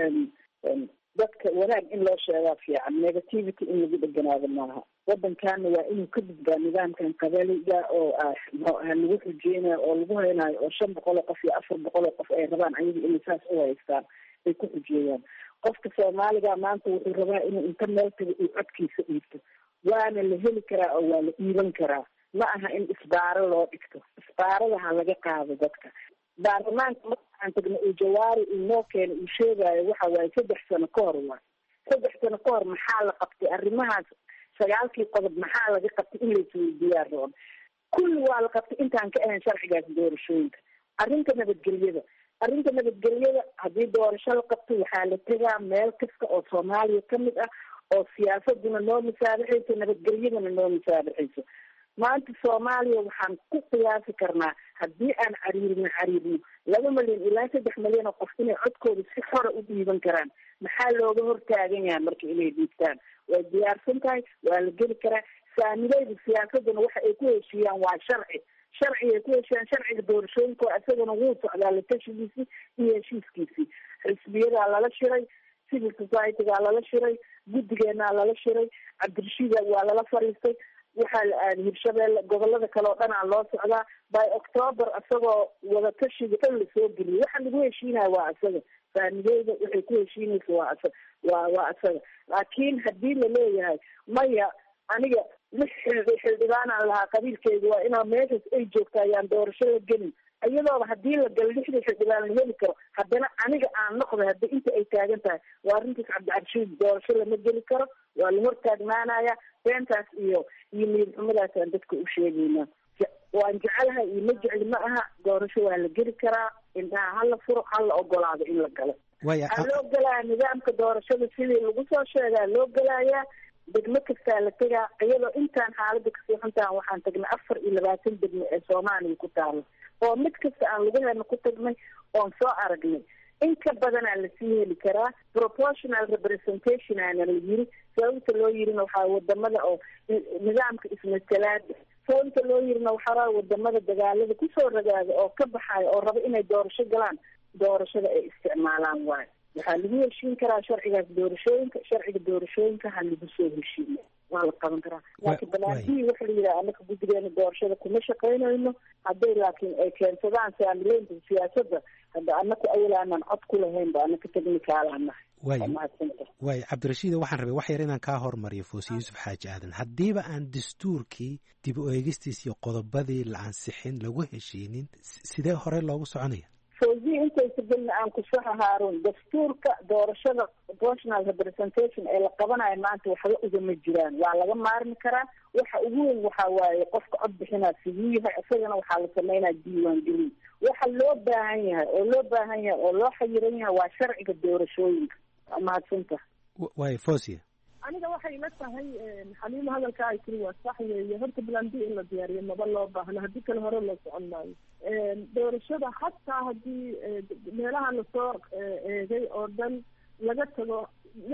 dadka wanaag in loo sheegaa fiican negativity in lagu dheganaado maaha wadankaana waa inuu ka gudbaa nidaamkan qabaliga oo lagu xujeynayo oo lagu haynayo oo 500 qof iyo 400 qof ay rabaan ayaga inay saas u haystaan ay ku xujeeyaan qofka soomaaliga maanta wuxuu rabaa inuu inta meel tago uu codkiisa dhiibto waana la heli karaa oo waa la dhiiban karaa ma aha in isbaaro loo dhigto isbaarada ha laga qaado dadka baarlamaanka markaan tagna uu jawaari uu noo keena uu sheegaayo waxa waaye 3 sano ka hor waay 3 sano ka hor maxaa la qabtay arrimahaas 9 qodob maxaa laga qabtay in la diyaar roon kulli waa la qabtay intaan ka ahayn sharcigaas doorashooyinka arrinta nabadgelyada haddii doorasho la qabto waxaa la tegaa meel kasta oo soomaaliya ka mid ah oo siyaasaduna noo musaabixayso nabadgelyadana noo musaabixayso maanta soomaaliya waxaan ku qiyaasi karnaa haddii aan cariirino 2 milyan ilaa 3 milyan oo qof inay codkooda si xora u dhiiban karaan maxaa looga hortaagan yahay marka inay dhiibtaan way diyaarsan tahay waa la geli karaa saamileyda siyaasaduna waxa ay ku heshiiyaan waa sharci ay ku heshiiyaan sharciga doorashooyinka oo isagana wuu socdaa la tashigiisii iyo heshiiskiisii xisbiyadaa lala shiray civil society-gaa lala shiray guddigeenaa lala shiray, cabdirashiida waa lala fariistay, waxaa la aaday hirshabeelle, gobolada kale oo dhanaa loo socdaa. by October isagoo wadatashiga dhan lasoo geliyay. waxa lagu heshiinaya waa isaga, faamileyda waxay ku heshiinaysa waa isaga. laakiin haddii la leeyahay maya aniga xildhibaanaan lahaa qabiilkeyga waa inaa meeshaas ay joogta ayaan doorasho la gelin, iyadooba haddii la galo 60 xildhibaan la heli karo, haddana aniga aan noqday hadda inta ay taagan tahay, waa arrintaas cabdicabdishiid doorasho lama geli karo, waa la hortaagnaanaya. beentaas iyo niyad xumadaasaan dadka u sheegaynaa. waan jecelahay iyo ma jecli ma aha, doorasho waa la geli karaa, indhaha hala furo, hala ogolaado in la galo. waxaa loo galaya nidaamka doorashada sidii lagu soo sheegaa loo galayaa. degmo kastaa la tegaa, iyadoo intaan xaalada kasoo xuntaan waxaan tagnay 24 degmo ee Soomaaliya ku taalo, oo mid kasta aan lagu helno ku tagnay oon soo aragnay. in ka badanaa lasii heli karaa, proportional representation aana la yiri. sababta loo yirina waxaa wadamada oo nidaamka ismatalaada, sababta loo yirina waxaa wadamada dagaalada kusoo ragaada oo ka baxayo oo raba inay doorasho galaan, doorashada ay isticmaalaan waayo. waxaa lagu heshiin karaa sharciga doorashooyinka ha lagu soo heshiiyo, waa la qaban karaa. laakiin banaanbihii waxa la yidhaha anaka guddigeena doorashada kuma shaqaynayno, hadday laakiin ay keensadaan saamileynta siyaasadda, hadda anaku awalaanan cod ku lahayn ba anaka technicalaanahay. waay cabdirashiid, waxaan rabay wax yar inaan kaa hormariyo Foosiye Yuusuf Xaaji Aadan. haddiiba aan dastuurkii dib u eegistiis iyo qodobadii la ansixin lagu heshiinin, sidee hore loogu soconaya? fawziya intaysa gelna aan ku saxa Haaruun, dastuurka doorashada proportional representation ee la qabanayo maanta waxba ugama jiraan. waa laga maarmi karaa. waxa ugu weyn waxaa waaye qofka cod bixinaa siduu yahay, isagana waxaa la sameynaa diiwaan gelin. waxa loo baahan yahay oo loo xayiran yahay waa sharciga doorashooyinka. mahadsanta. waay Foosiye, aniga waxay ila tahay xaliimo hadalka ay tiri waa sax weeye. horta plan B in la diyaariyo maba loo baahna, haddii kale hore loo socon maayo. doorashada hataa haddii meelaha lasoo eegay oo dhan laga tago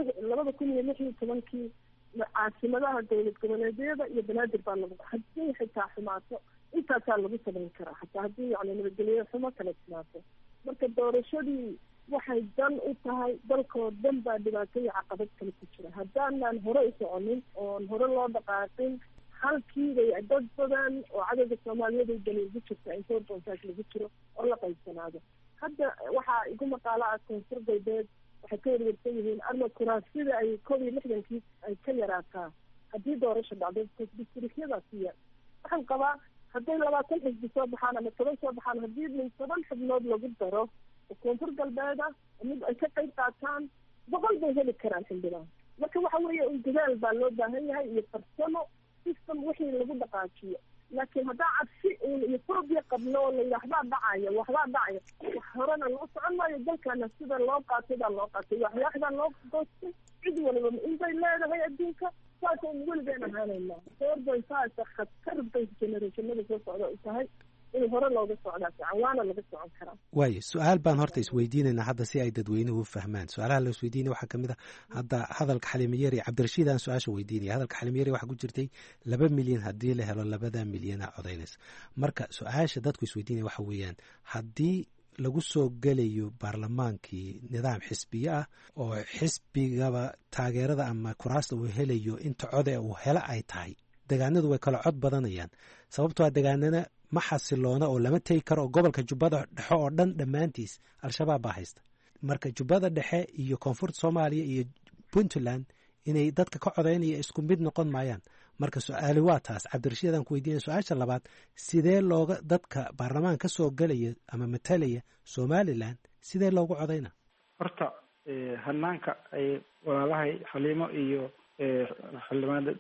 2016 caasimadaha dowlad goboleedyada iyo banaadir baa lagu, haddii xitaa xumaato intaasaa lagu samayn karaa, hataa haddii yani nabadgelyo xumo kala timaato. marka doorashadii waxay dan u tahay dalkoo dhan baa dhibaato iyo caqabad kale ku jira. haddaanaan hore u soconin oon hore loo dhaqaaqin, halkiibay dad badan oo cadowga Soomaaliyeed ay dani ugu jirta in doorashaas lagu jiro oo la qaybsanaado. hadda waxaa igu maqaalo ah koonfur galbeed waxay ka warwarsan yihiin arma kuraasida ay 61 ay ka yaraataa haddii doorasho dhacdo distriktyadaasiya. waxaan qabaa hadday 20 xisbi soo baxaan ama 10 soo baxaan, haddii 10 xubnood lagu daro koonfur galbeeda mid ay ka qayb qaataan 100 bay heli karaan xildhibaan. marka waxa weeye un dadaal baa loo baahan yahay iyo farsamo system wixii lagu dhaqaajiyo. laakiin haddaa cabsi iyo fobia qabno oo la yidhaahdaa dhacaya waxbaa dhacaya, wax horena loo socon maayo. dalkana sida loo qaatay baa loo qaatay, waxyaaxdaa loo goostay. cid waliba intay leedahay adduunka saasaynu weligaan ahaanaynaa. 4.5 khatar bay generationada soo socda u tahay in hore looga socdaa fiican, waana laga socon karaa. waayo su-aal baan horta isweydiinaynaa hadda si ay dadweynuhu u fahmaan. su-aalaha la isweydiinaya waxaa kamid ah hadda hadalka Xaliimo Yari. Cabdirashiid aan su-aasha weydiinaya. hadalka Xaliimo Yari waxaa ku jirtay 2 milyan haddii la helo 2 milyan aa codaynaysa. marka su-aasha dadku isweydiinaya waxa weeyaan, haddii lagu soo gelayo baarlamaankii nidaam xisbiye ah oo xisbigaba taageerada ama kuraasta uu helayo inta code uu helo ay tahay, degaanadu way kala cod badanayaan. sababtoo ah degaanana ma xasiloona oo lama tegi karo, oo gobolka Jubbada Dhexe oo dhan dhammaantiis al-shabaab baa haysta. marka Jubbada Dhexe iyo koonfurta Soomaaliya iyo Puntland inay dadka ka codaynaya isku mid noqon maayaan. marka su-aali waa taas. Cabdirashiid aan ku weydiinaya su-aasha labaad, sidee looga dadka baarlamaan ka soo gelaya ama matalaya Somaliland sidee loogu codayna? horta hanaanka ay walaalahay Xaliimo iyo xildhibaanada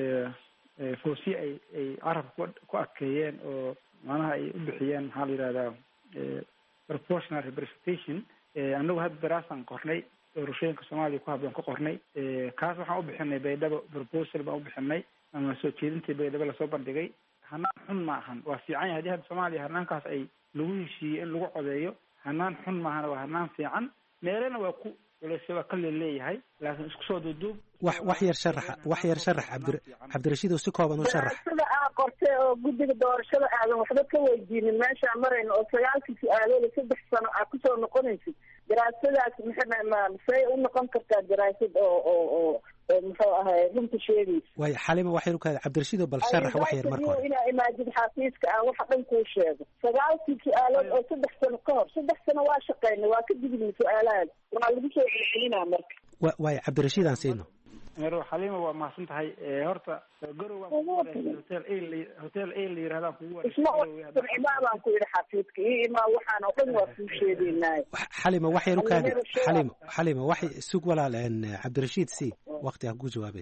Foosiye ay carabka ku adkeeyeen oo macnaha ay u bixiyeen maxaa la yidhahdaa proportional representation. anagu hadda daraasaan qornay, doorashooyinka Soomaaliya ku habboon ka qornay. kaas waxaan u bixinay baydhabo proposal baan u bixinay, ama soo jeedintii baydhabo lasoo bandhigay. hanaan xun ma ahan, waa fiican yahay haddii hadda Soomaaliya hanaankaas ay lagu heshiiyey in lagu codeeyo. hanaan xun maahan, waa hanaan fiican. meelena waa ku waa ka leeyahay, laakiin isku soo duuduub wax yar sharax Cabdirashiid oo si kooban u sharax. sida aa qortay oo guddiga doorashada aadan waxba ka weydiinin meesha marayna oo 9 su'aalood 3 sano aa kusoo noqonaysid. daraasadaas maxay u noqon kartaa daraasad muxuu ahay runta sheegaysa waayo xalima waxay u kaada cabdirashiid bal sharax wax yar marka hore inaa imaajid xafiiska aan waxa dhan kuu sheego 9 su-aalood oo 3 sano ka hor 3 sano waa shaqeynay waa ka digni su-aalahaas waa lagu soo celcelinaa marka waayo cabdirashiid aan siino mero xalima waa mahadsan tahay horta garow hotel a la yirahdaa kugu wareegsan ku yiri xafiiska ima waxaan oo dhan waa ku sheegaynaa xalima wax yar u kaadi xalima wax sug walaal cabdirashiid si waqti ah ku jawaabay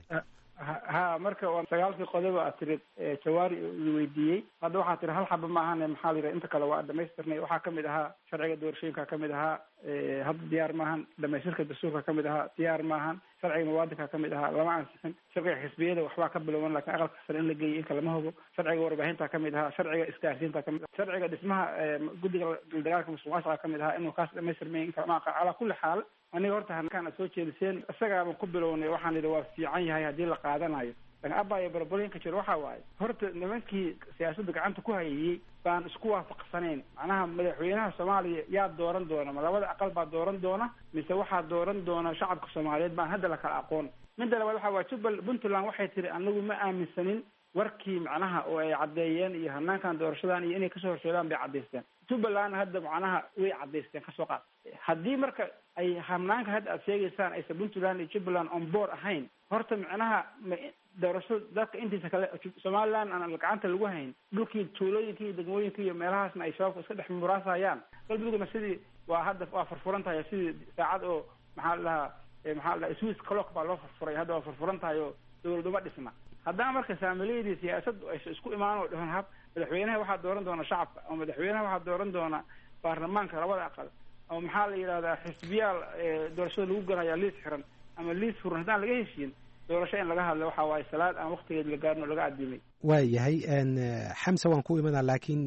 ha marka waa 9 qodob aad tirid jawaari weydiiyey hadda waxaad tiri hal xaba ma ahan maxaa la yiraahdaa inta kale waa dhamaystirnay waxaa kamid ahaa sharciga doorashooyinka kamid ahaa hadda diyaar maahan dhamaystirka dastuurka kamid ahaa diyaar maahan sharciga muwaadinka kamid ahaa lama ansixin sharciga xisbiyada waxbaa ka bilowdan laakiin aqalka sare in la geeyay inka lama hubo sharciga warbaahinta kamid ahaa sharciga isgaarsiinta kamid ahaa sharciga dhismaha guddiga dagaalka musuqmaasuqa kamid ahaa inuu kaas dhamaystirmay inka lama aqal ala kulli xaal aniga horta halkaan soo jeediseen isagaaba ku bilownay waxaan yidhi waa fiican yahay haddii la qaadanayo laakiin abba iyo barbarinka jir waxa waaye horta nimankii siyaasadda gacanta ku hayayey baan isku waafaqsanayn macnaha madaxweynaha soomaaliya yaa dooran doona ma labada aqal baa dooran doona mise waxaa dooran doona shacabka soomaaliyeed baan hadda la kala aqoon midda labaad waxa waa puntland waxay tiri anagu ma aaminsanin warkii macnaha oo ay caddeeyeen iyo hanaankan doorashadan iyo inay kasoo horseedaan bay caddaysteen Jubbaland hadda macnaha way caddaysteen kasoo qaad haddii marka ay hanaanka hadda aad sheegaysaan aysan Puntland iyo Jubbaland on board ahayn horta macnaha doorasho dadka intiisa kale Somaliland aan gacanta lagu hayn dhulkii tuulooyinkii degmooyinkii iyo meelahaasna ay shabaabku iska dhex muraasayaan qalbiguna sidii waa hadda waa furfuran tahay sidii saacad oo maxaa la dhahaa Swiss clock baa loo furfuray hadda waa furfuran tahay oo dowladuma dhisna haddana marka saamiliyadii siyaasaddu ay isku imaan oo dhahan hab madaxweynaha waxaa dooran doona shacabka oo madaxweynaha waxaa dooran doona baarlamaanka labada aqal oo maxaa la yidhahdaa xisbiyaal doorashada lagu galaya liis xiran ama liis furan haddaan laga heshiin doorasho in laga hadlo waxa waaye salaad aan waqtigeed la gaarin oo laga cadimay waayahay xamse waan ku imanaa laakiin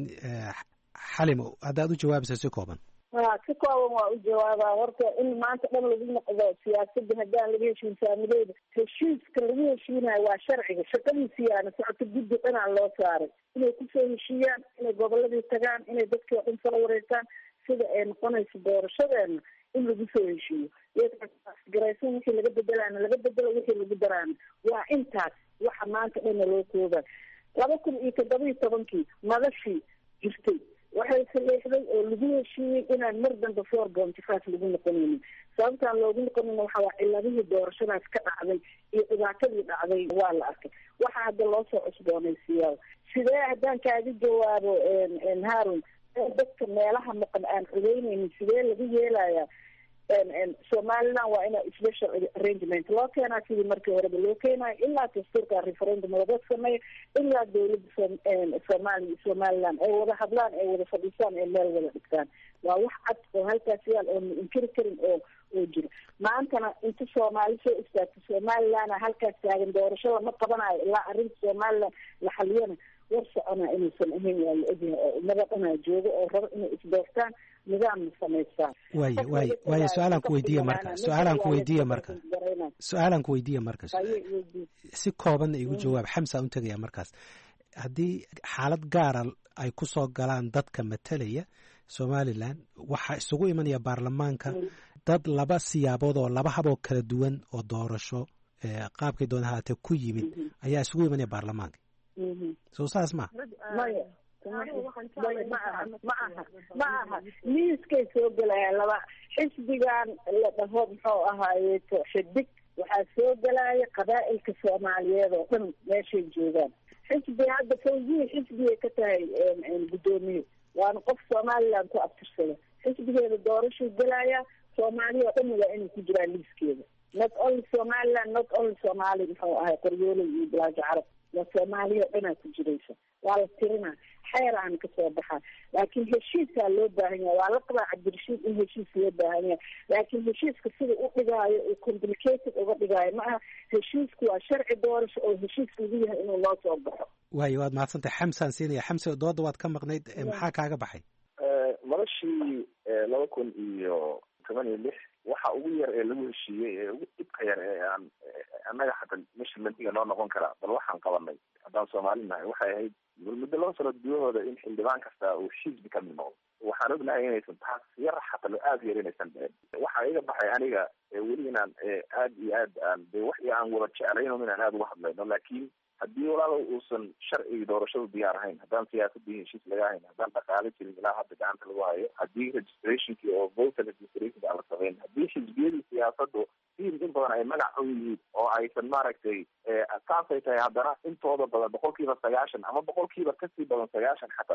xalimo haddaad u jawaabaysa si kooban si kooban waa u jawaabaa horta in maanta dhan lagu noqdo siyaasadda haddaan laga heshiin saamileeda heshiiska lagu heshiinayo waa sharciga shaqadiisiyaana socota guddi dhanaan loo saaray inay kusoo heshiiyaan inay goboladii tagaan inay dadkii oo dhan soo wareegtaan sida ay noqonayso doorashadeena in lagu soo heshiiyo garaysan wixii laga bedelaana laga bedelo wixii lagu daraana waa intaas waxa maanta dhanna loo kooba 2017 madashii jirtay waxay sameeyay oo lagu heshiiyey inaan mar dambe 4.5 lagu noqonin sababtaan loogu noqonin waxa waa ciladihii doorashadaas ka dhacday iyo dhibaatadii dhacday waa la arkay waxa hadda loo soo cusboonaysiiyaa sidee haddaan kaaga jawaabo Harun dadka meelaha maqan aan codeynaynin sidee lagu yeelayaa Somaliland waa ina special arrangement loo keenaa sidii markii horeba loo keenayo ilaa dastuurka referendum laga sameeyo ilaa dowladda Somaliland ay wada hadlaan ay wada fadhiistaan ay meel wada dhigtaan waa wax cad oo halkaas yaal oo inkiri karin oo jiro maantana inta Soomaali soo istaagtay Somaliland halkaas taagan doorasho lama qabanayo ilaa arrinta Somaliland la xaliyana war socona inaysan ahayn waa la ogyahay oo ummada dhanaa jooga oo raba inay isdoortaan nidaam samaystaan waaye su-aalaan ku weydiiya marka si koobanna igu jawaab xamsa un tegaya markaas haddii xaalad gaara ay ku soo galaan dadka matalaya Somaliland waxaa isugu imanaya baarlamaanka dad laba siyaabood oo laba haboo kala duwan oo doorasho qaabkay doona haatee ku yimid ayaa isugu imanaya baarlamaanka soo saas ma maaha liiskay soo gelaya laba xisbigan la dhaho muxuu ahaaye xidig waxaa soo gelaya qabaa'ilka Soomaaliyeed oo dhan meeshay joogaan xisbi hadda fawziye xisbigay ka tahay gudoomiye waana qof Somaliland ku abtirsada xisbigeeda doorasho gelaya Soomaaliya oo dhan waa inay ku jiraan liiskeeda not only Somaliland not only Somali muxuu ahay qoryoole iyo bilaaja carab waa Soomaaliya oo dhan ku jiraysa waa la tirina xeeraan ka soo baxaa laakiin heshiiska loo baahan yahay waa la qabaa cabdirashiid in heshiis loo baahan yahay laakiin heshiiska sida u dhigaayo oo complicated uga dhigaayo ma aha heshiisku waa sharci doorasho oo heshiis lagu yahay inuu loo soo baxo waayo waad mahadsantahay xamsaan siinaya xamse dooda waad ka maqnayd maxaa kaaga baxay madashii 2016 waxa ugu yar ee lagu heshiiyey ee ugu dhibka yar ee aan annaga xataa measurementiga noo noqon karaa bal waxaan qabanay haddaan Soomaali nahay waxay ahayd muddo loo sano gudahooda in xildhibaan kasta uu xisbi ka mid noqdo waxaan ognahay inaysan taas yar xataa aada yar inaysan dhicin. waxaa iga baxay aniga weli inaan aad iyo aad aan de wax aan wada jeclayno inaan aada uga hadlayno, laakiin haddii walaalow uusan sharcigii doorashadu diyaar ahayn, haddaan siyaasadii heshiis laga hayn, haddaan dhaqaale jirin ilaa hadda gacanta lagu hayo, haddii registrationkii oo voter registration aan la samayn, haddii xisbiyadii siyaasadu in badan ay magac u yihiin oo aysan maaragtay saasay tahay, haddana intooda badan 90% ama 90% kasii badan 90 xataa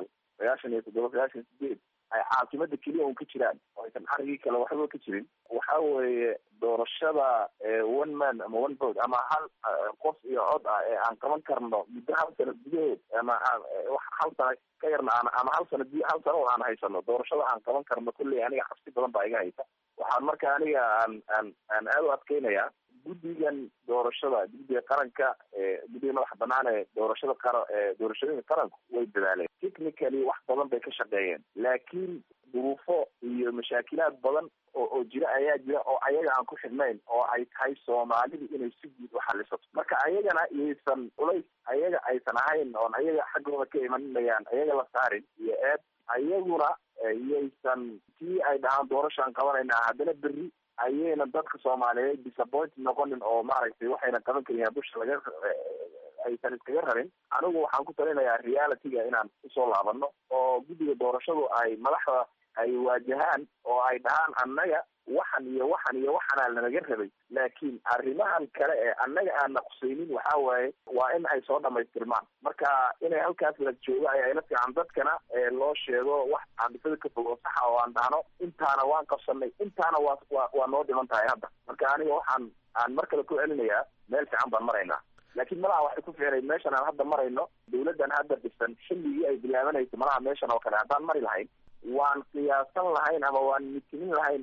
97 98 ay caasimada keliya un ka jiraan oo aysan arigii kale waxba ka jirin. waxa weeye doorashada one man ama one vote ama hal qof iyo cod ah ee aan qaban karno muddo hal sano gudahood ama hal sano ka yarna ama hal sano oo aan haysano doorashada aan qaban karno kulley aniga cabsi badan baa iga haysa. waxaan marka aniga aan aad u adkeynayaa guddigan doorashada, guddiga qaranka, guddiga madaxa banaan ee doorashooyinka qaranku way dadaaleen, technically wax badan bay ka shaqeeyeen, laakiin duruufo iyo mashaakilaad badan oo jira ayaa jira oo ayaga aan ku xidhnayn oo ay tahay soomaalidu inay si guud u xalisato. marka ayagana iyaysan culays ayaga aysan ahayn oon ayaga xaggooda ka imaninayaan ayaga la saarin iyo eed, ayaguna iyaysan tii ay dhahaan doorashaan qabanaynaa haddana berri ayayna dadka soomaaliyeed disappoint noqonin oo maaragtay waxayna qaban karin dusha laga aysan iskaga rarin. anigu waxaan ku talinayaa realityga inaan usoo laabano oo guddiga doorashadu ay madaxda ay waajahaan oo ay dhahaan annaga waxan iyo waxanaa lanaga rabay, laakiin arrimahan kale ee annaga aanna qusaynin waxa waaye waa in ay soo dhamaystirmaan. marka inay halkaas la joogo ayaa ila fiican, dadkana loo sheego wax caabisada ka fog oo saxa oo aan dhahno intaana waan qabsanay, intaana waa noo dhiman tahay hadda. marka aniga aan mar kale ku celinayaa meel fiican baan maraynaa, laakiin malaha waxay ku fiicnay meeshan aan hadda marayno, dawladdan hadda dhisan xilligii ay bilaabanayso malaha meeshan oo kale haddaan mari lahayn waan qiyaasan lahayn ama waan mitinin lahayn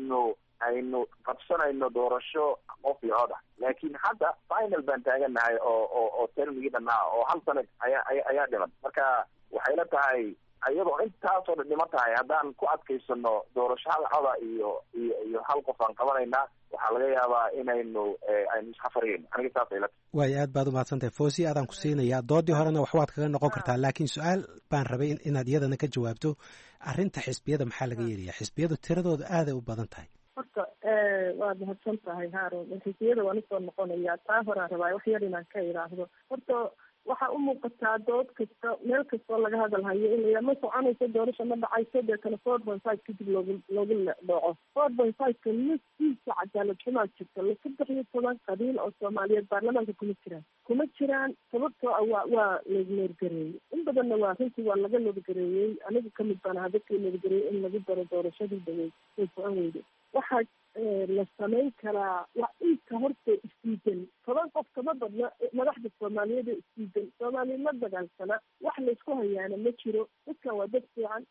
aynu qabsanayno doorasho qof iyo cod ah. laakiin hadda final baan taaganahay oo termigii dhanaa oo hal sanad ayaa dhiman. marka waxay la tahay iyadoo intaasoo dhan dhiman tahay haddaan ku adkaysano doorasho hal coda iyo hal qof aan qabanaynaa, waxaa laga yaabaa aynu isxafariyeyno. aniga saasay la tahay. waayo aad baad umahadsantahay Fawzi, aadaan ku siinayaa doodii horena wax waad kaga noqon kartaa, laakiin su-aal baan rabay inaad iyadana ka jawaabto. arrinta xisbiyada maxaa laga yeelayaa? xisbiyadu tiradooda aaday u badan tahay. horta waad mahadsan tahay Haroun, xisbiyada waan usoo noqonayaa. taa horaan rabaa wax yar inaan ka idhaahdo. horta waxaa u muuqataa dood kasta meel kastoo laga hadalhayo in ma soconayso doorasha ma dhacayso deetana 4.5 kadib loogu dhaco. 4.5ka naftiisa cadaalad xumaa jirta. 13 qabiil oo Soomaaliyeed baarlamaanka kuma jiraan sababtoo ah waa laga in badanna waa runtii waa laga nabadgareeyey. anigu kamid baan ahaa dadkii nabadgareeyey in lagu daro doorashadii dhaweyd way socon weyde. waxaa la samayn karaa waa inta horta isdiidan 10 qof kama badna madaxda Soomaaliyeed isdiidan. Soomaaliya ma dagaalsana, wax laysku hayaana ma jiro. dadkan waa dad fiican,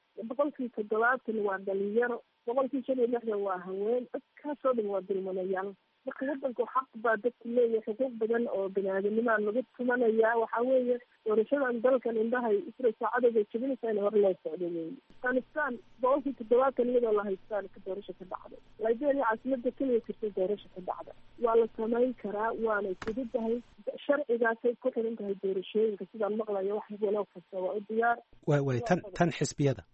70% waa dhalinyaro, 60% waa haween. dadkaasoo dhan waa dulmanayaal. marka wadanku xaq baa dadku leeyahay, xuquuq badan oo biniaadamnimaa lagu tumanayaa. waxaa weeye doorashadan dalkan indhahay isra saacadooda jabinaysa in hore loo socdo weeye. afghanistan 70% iyadoo la haystaan ka doorasho ka dhacday. Liberia caasimada keliya jirta doorasho ka dhacda. waa la samayn karaa, waanay fududahay. sharcigaasay ku xiran tahay doorashooyinka sidaan maqlayo wax walow kasta waa u diyaar. way tan xisbiyada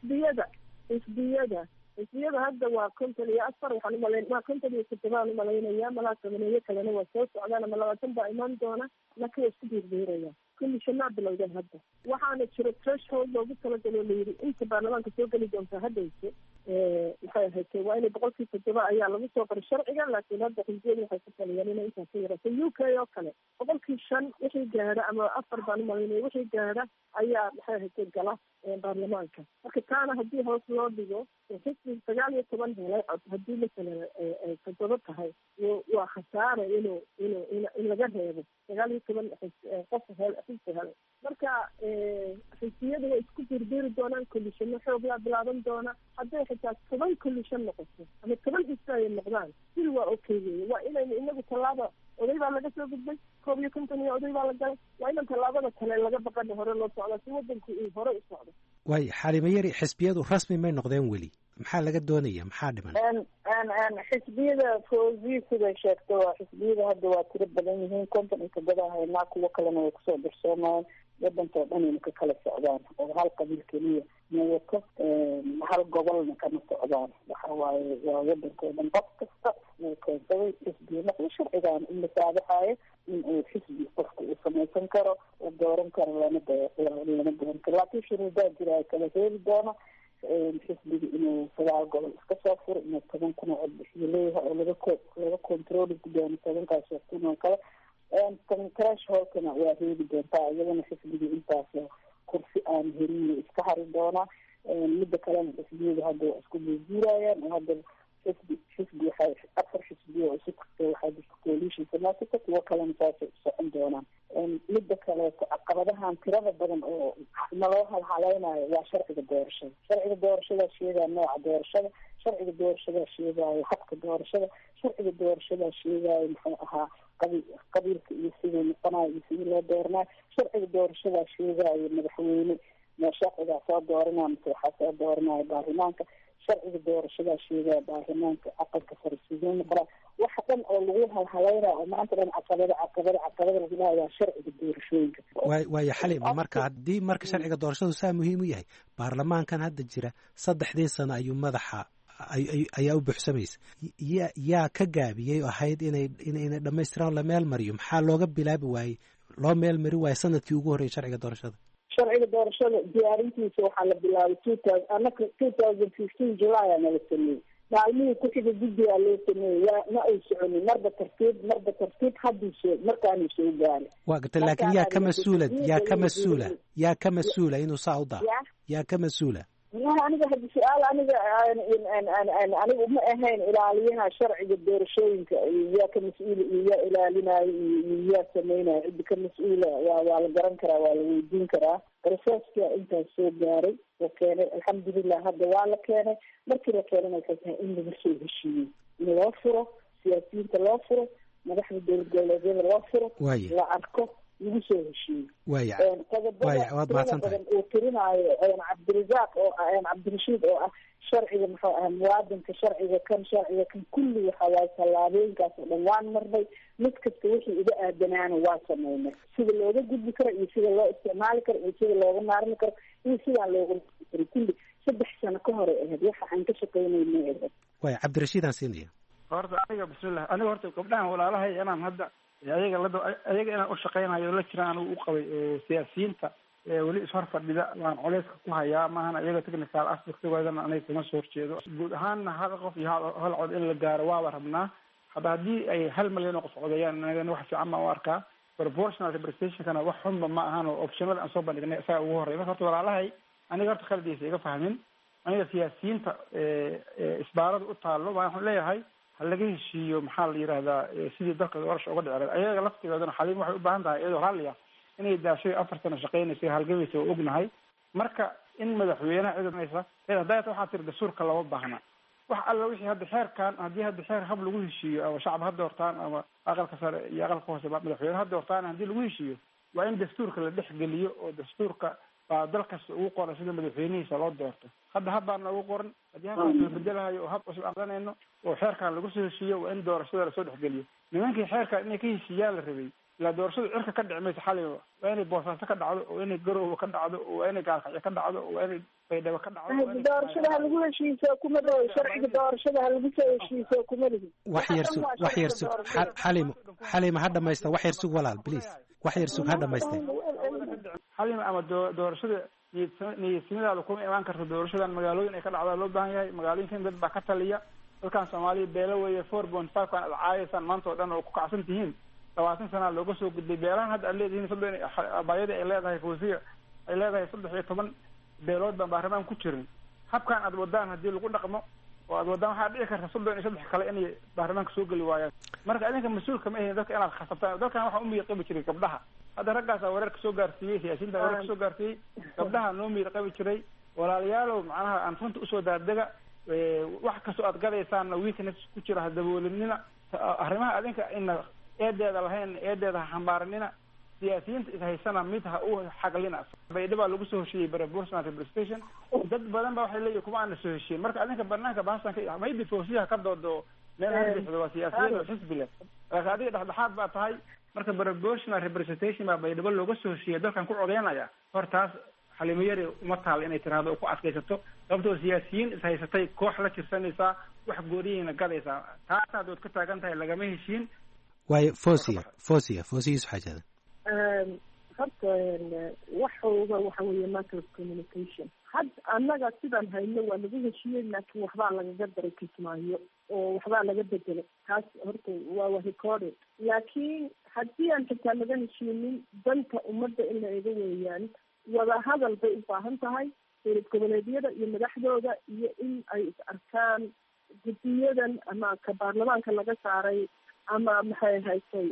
hadda waa 54 waxaan umalaynaa 57 umalaynaya malaha 8 kalena waa soo socdaan ama 20 baa iman doona, laakiin waa isku biirbiiraya. kulli shanaa bilowdeen hadda. waxaana jiro threshold loogu talagaloo layidhi inta baarlamaanka soo geli doontaa haddayse maxay ahayd waa inay 7% ayaa lagu soo qoray sharciga, laakiin hadda xisbiyadu waxay ku taliyeen inay intaas ka yaraato. UK oo kale 5% wixii gaara ama 4 baan umalaynaya wixii gaara ayaa maxay ahayd gala baarlamaanka. marka taana haddii hoos loo dhigo xisbi 19 helay cod haddii masalan ay 7 tahay waa khasaare in laga reebo 19 qof xisbi helay. marka xisbiyadu way isku birbiri doonaan, kolishano xoog laa bilaaban doona. hadday xitaa 10 kolishan noqoto ama 10 xisbi ay noqdaan sil waa okay weeye. waa inaynu inagu tallaaba oday baa laga soo gudbay, 51 oday baa la galay. waa inan tallaabada kale laga baqana hore loo socdaa si wadanku uu hore u socdo. waay xalimo yari xisbiyadu rasmi may noqdeen weli maxaa laga doonaya maxaa dhiman xisbiyada foozi siday sheegto waa xisbiyada hadda waa tiro badan yihiin konton iyo todoba haynaa kuwo kalena way kusoo darsoomayaan wadankao dhan ayna ka kala socdaan oo hal qabiil keliya ma wato hal gobolna kama socdaan waxa waaye waa wadankao dhan qof kasta uu keensaday xisbiya naqli sharcigan u masaabaxayo in uu xisbi qofka uu samaysan karo uu dooran karo lana dooran karo laakiin shuruudaa jira kala heeli doona xisbiga inuu 9 gobol iska soo furo inuu 10 kun oo codbixiyo leeyahay oo laga controli doono 10kaas kun oo kale crash holkana waa reebi doontaa iyadana xisbiga intaas kursi aan helin iska hari doonaa midda kalena xisbiyada hadda waa isku guurayaan oo hadda xisbi waxay 4 xisbiyo oo isku waxay coalition samaysata kuwo kalena saasay socon doonaan midda kale caqabadahan tirada badan oo naloo halhalaynayo waa sharciga doorashada sheegaya nooca doorashada sharciga doorashada sheegaya habka doorashada sharciga doorashada sheegaya muxuu ahaa qabiilka iyo sidii noqonayo iyo sidii loo dooranayo sharciga doorashada sheegaya madaxweyne sharcigaa soo dooranaya mise waxaa soo dooranaya baarlamaanka sharciga doorashada sheegaya baarlamaanka aqalka sare sidee noqonaa waxa dhan oo lagu halhalaynayo oo maanta dhan caqabada lagu dhahay waa sharciga doorashooyinka waaya xalima marka haddii marka sharciga doorashadu saa muhiim u yahay baarlamaankan hadda jira 3 sano ayuu madaxa ayaa u buuxsamaysa yaa ka gaabiyey oo ahayd inay dhammaystiraan la meel mariyo maxaa looga bilaabi waayey loo meel mari waayo sanadkii ugu horreeyay sharciga doorashada diyaarintiisa waxaa la bilaabay 2015 July nala sameeyey maalmihii ku xiga guddigaa loo sameeyey ma ay soconin marba tartiib haddii markaanay soo gaarin waa garta laakiin yaa ka mas-uula inuu saa u daa yaa ka mas-uula aniga haddi su-aal aniga ma ahayn ilaaliyaha sharciga doorashooyinka yaa ka mas-uula iyo yaa ilaalinayo iyo yaa samaynayo ciddi ka mas-uula waa la garan karaa waa la weydiin karaa processka intaas soo gaaray oo keenay alxamdulilah hadda waa la keenay markii la keenana waxay tahay in laga soo heshiiyey in loo furo siyaasiyiinta loo furo madaxda dowlad goboleedyada loo furo la arko lagu soo heshiiyey qodobada uu tirinaayo cabdirasaaq oo cabdirashiid oo ah sharciga muxuu ahaa muwaadinka sharciga kan kulli waxa waaye tallaabooyinkaas oo dhan waan marnay mid kasta wixii iga aadanaana waa sameynay sida looga gudbi karo iyo sida loo isticmaali karo iyo sida looga maarmi karo iyo sidaan looga karo kulli 3 sano ka hore ahayd waxa aan ka shaqeynayna ahayd waaya cabdirashiid aan siinaya horta aniga bismillah aniga horta gabdhahan walaalahay inaan hadda ayaga inaan u shaqeynayo la jiraan anigu u qabay oo siyaasiyiinta weli ishor fadhida waan culeyska ku hayaa maahan ayaga technical aspectgoodana aniga kama soo horjeedo guud ahaanna hal qof iyo hal cod in la gaaro waaba rabnaa hadda haddii ay 1 milyan oo qof codayaan anagana wax fiican baan u arkaa proportional representationkana wax xunba ma ahan oo optionada aan soo bandhignay isaga ugu horreya marka horta walaalahay aniga horta khaladiisa iga fahmin aniga siyaasiyiinta isbaarada u taallo waxaan leeyahay ha laga heshiiyo maxaa la yidhaahdaa sidii dalka doorasha uga dhici lahayd ayaga laftigoodana xaliim waxay u baahan tahay iyadoo raalliya inay daashay 4 sano shaqeynaysa halgamaysa oo ognahay marka in madaxweynaha ciidanaysa hadayta waxaa tiri dastuurka lama baahna wax alla wixii hadda xeerkan haddii hadda xeer hab lagu heshiiyo ama shacab ha doortaan ama aqalka sare iyo aqalka hoose madaxweyne ha doortaan haddii lagu heshiiyo waa in dastuurka la dhexgeliyo oo dastuurka baa dal kasta ugu qoran sida madaxweynihiisa loo doorto hadda habbaan noogu qoran haddii habkaas la bedelahayo oo hab cusub aqrinayno oo xeerkan lagu soo heshiiyo waa in doorashada lasoo dhexgeliyo nimankii xeerkan inay ka heshiiyaan la rabay ilaa doorashadu cirka ka dhici maysa xaliba waa inay boosaaso ka dhacdo oo inay garowe ka dhacdo oo waa inay gaalkacyo ka dhacdo oo waa inay baydhabo ka dhacdo doorashada ha lagu heshiiso kuma dhawo sharciga doorashada ha lagu soo heshiiso kuma lihi wax yar sug xalima ha dhamaysta wax yar sug walaal please wax yar sug ha dhamaysta xalima ama doorashada niyadsimadaada kuma imaan karta doorashadan magaalooyin ay ka dhacdaa loo baahan yahay magaalooyinkan dad baa ka taliya dalkan soomaaliya beelo weeye 4.5 kan ad caayaysaan maanta oo dhan oo ku kacsan tihiin 20 sana looga soo gudbay beelahan hadda aad leedihiin soddon abaayada ay leedahay fuusiya ay leedahay 13 beelood baan baarlamaan ku jirin habkan aad wadaan haddii lagu dhaqmo oo aad wadaan waxaa dhici karta 33 kale inay baarlamaanka soo geli waayaan marka idinka mas-uulka ma ahayn dadka inaad khasabtaan dalkan waxaa u miiqabi jiray gabdhaha hadda raggaasaa wareerka soo gaarsiiyey siyaasiyiinta wareerka soo gaarsiiyey gabdhaha noo miiqabi jiray walaalayaalow macnaha aan runta usoo daadega wax kastoo aad gadaysaanna weakness ku jira hadaboolinina arrimaha adinka ina eedeeda lahayn eedeeda ha xambaaranina siyaasiyiinta ishaysana mid ha u xaglina baydhaba lagu soo heshiiyey proportional representation dad badan ba waxay leeyihin kuma aana soo heshiin marka adinka banaanka bahashanka maybe foosiyaha ka doodo meel hadixdo waa siyaasiyiin oo xisbi leh laakiin adiga dhexdhexaad baa tahay marka proportional representation baa baydhabo looga soo heshiiyey dalkan ku codeynaya hortaas Xaliimo Yari uma taal inay tiraahdo oo ku adkaysato sababtoo siyaasiyiin ishaysatay koox la jirsanaysaa wax gooriyeyna gadaysaa taasaad ood ka taagan tahay lagama heshiin waayo foosiya isu xaajada horta waxooga waxa weeye matter of communication had annaga sidaan hayno waa lagu heshiiyey laakiin waxbaa lagaga daray kismaayo oo waxbaa laga bedelay taas horta waa recorded laakiin haddii aan xitaa laga heshiinin danta ummadda in la eega weeyaan wada hadal bay u baahan tahay dowlad goboleedyada iyo madaxdooda iyo in ay is arkaan guddiyadan ama ka baarlamaanka laga saaray ama maxay haysay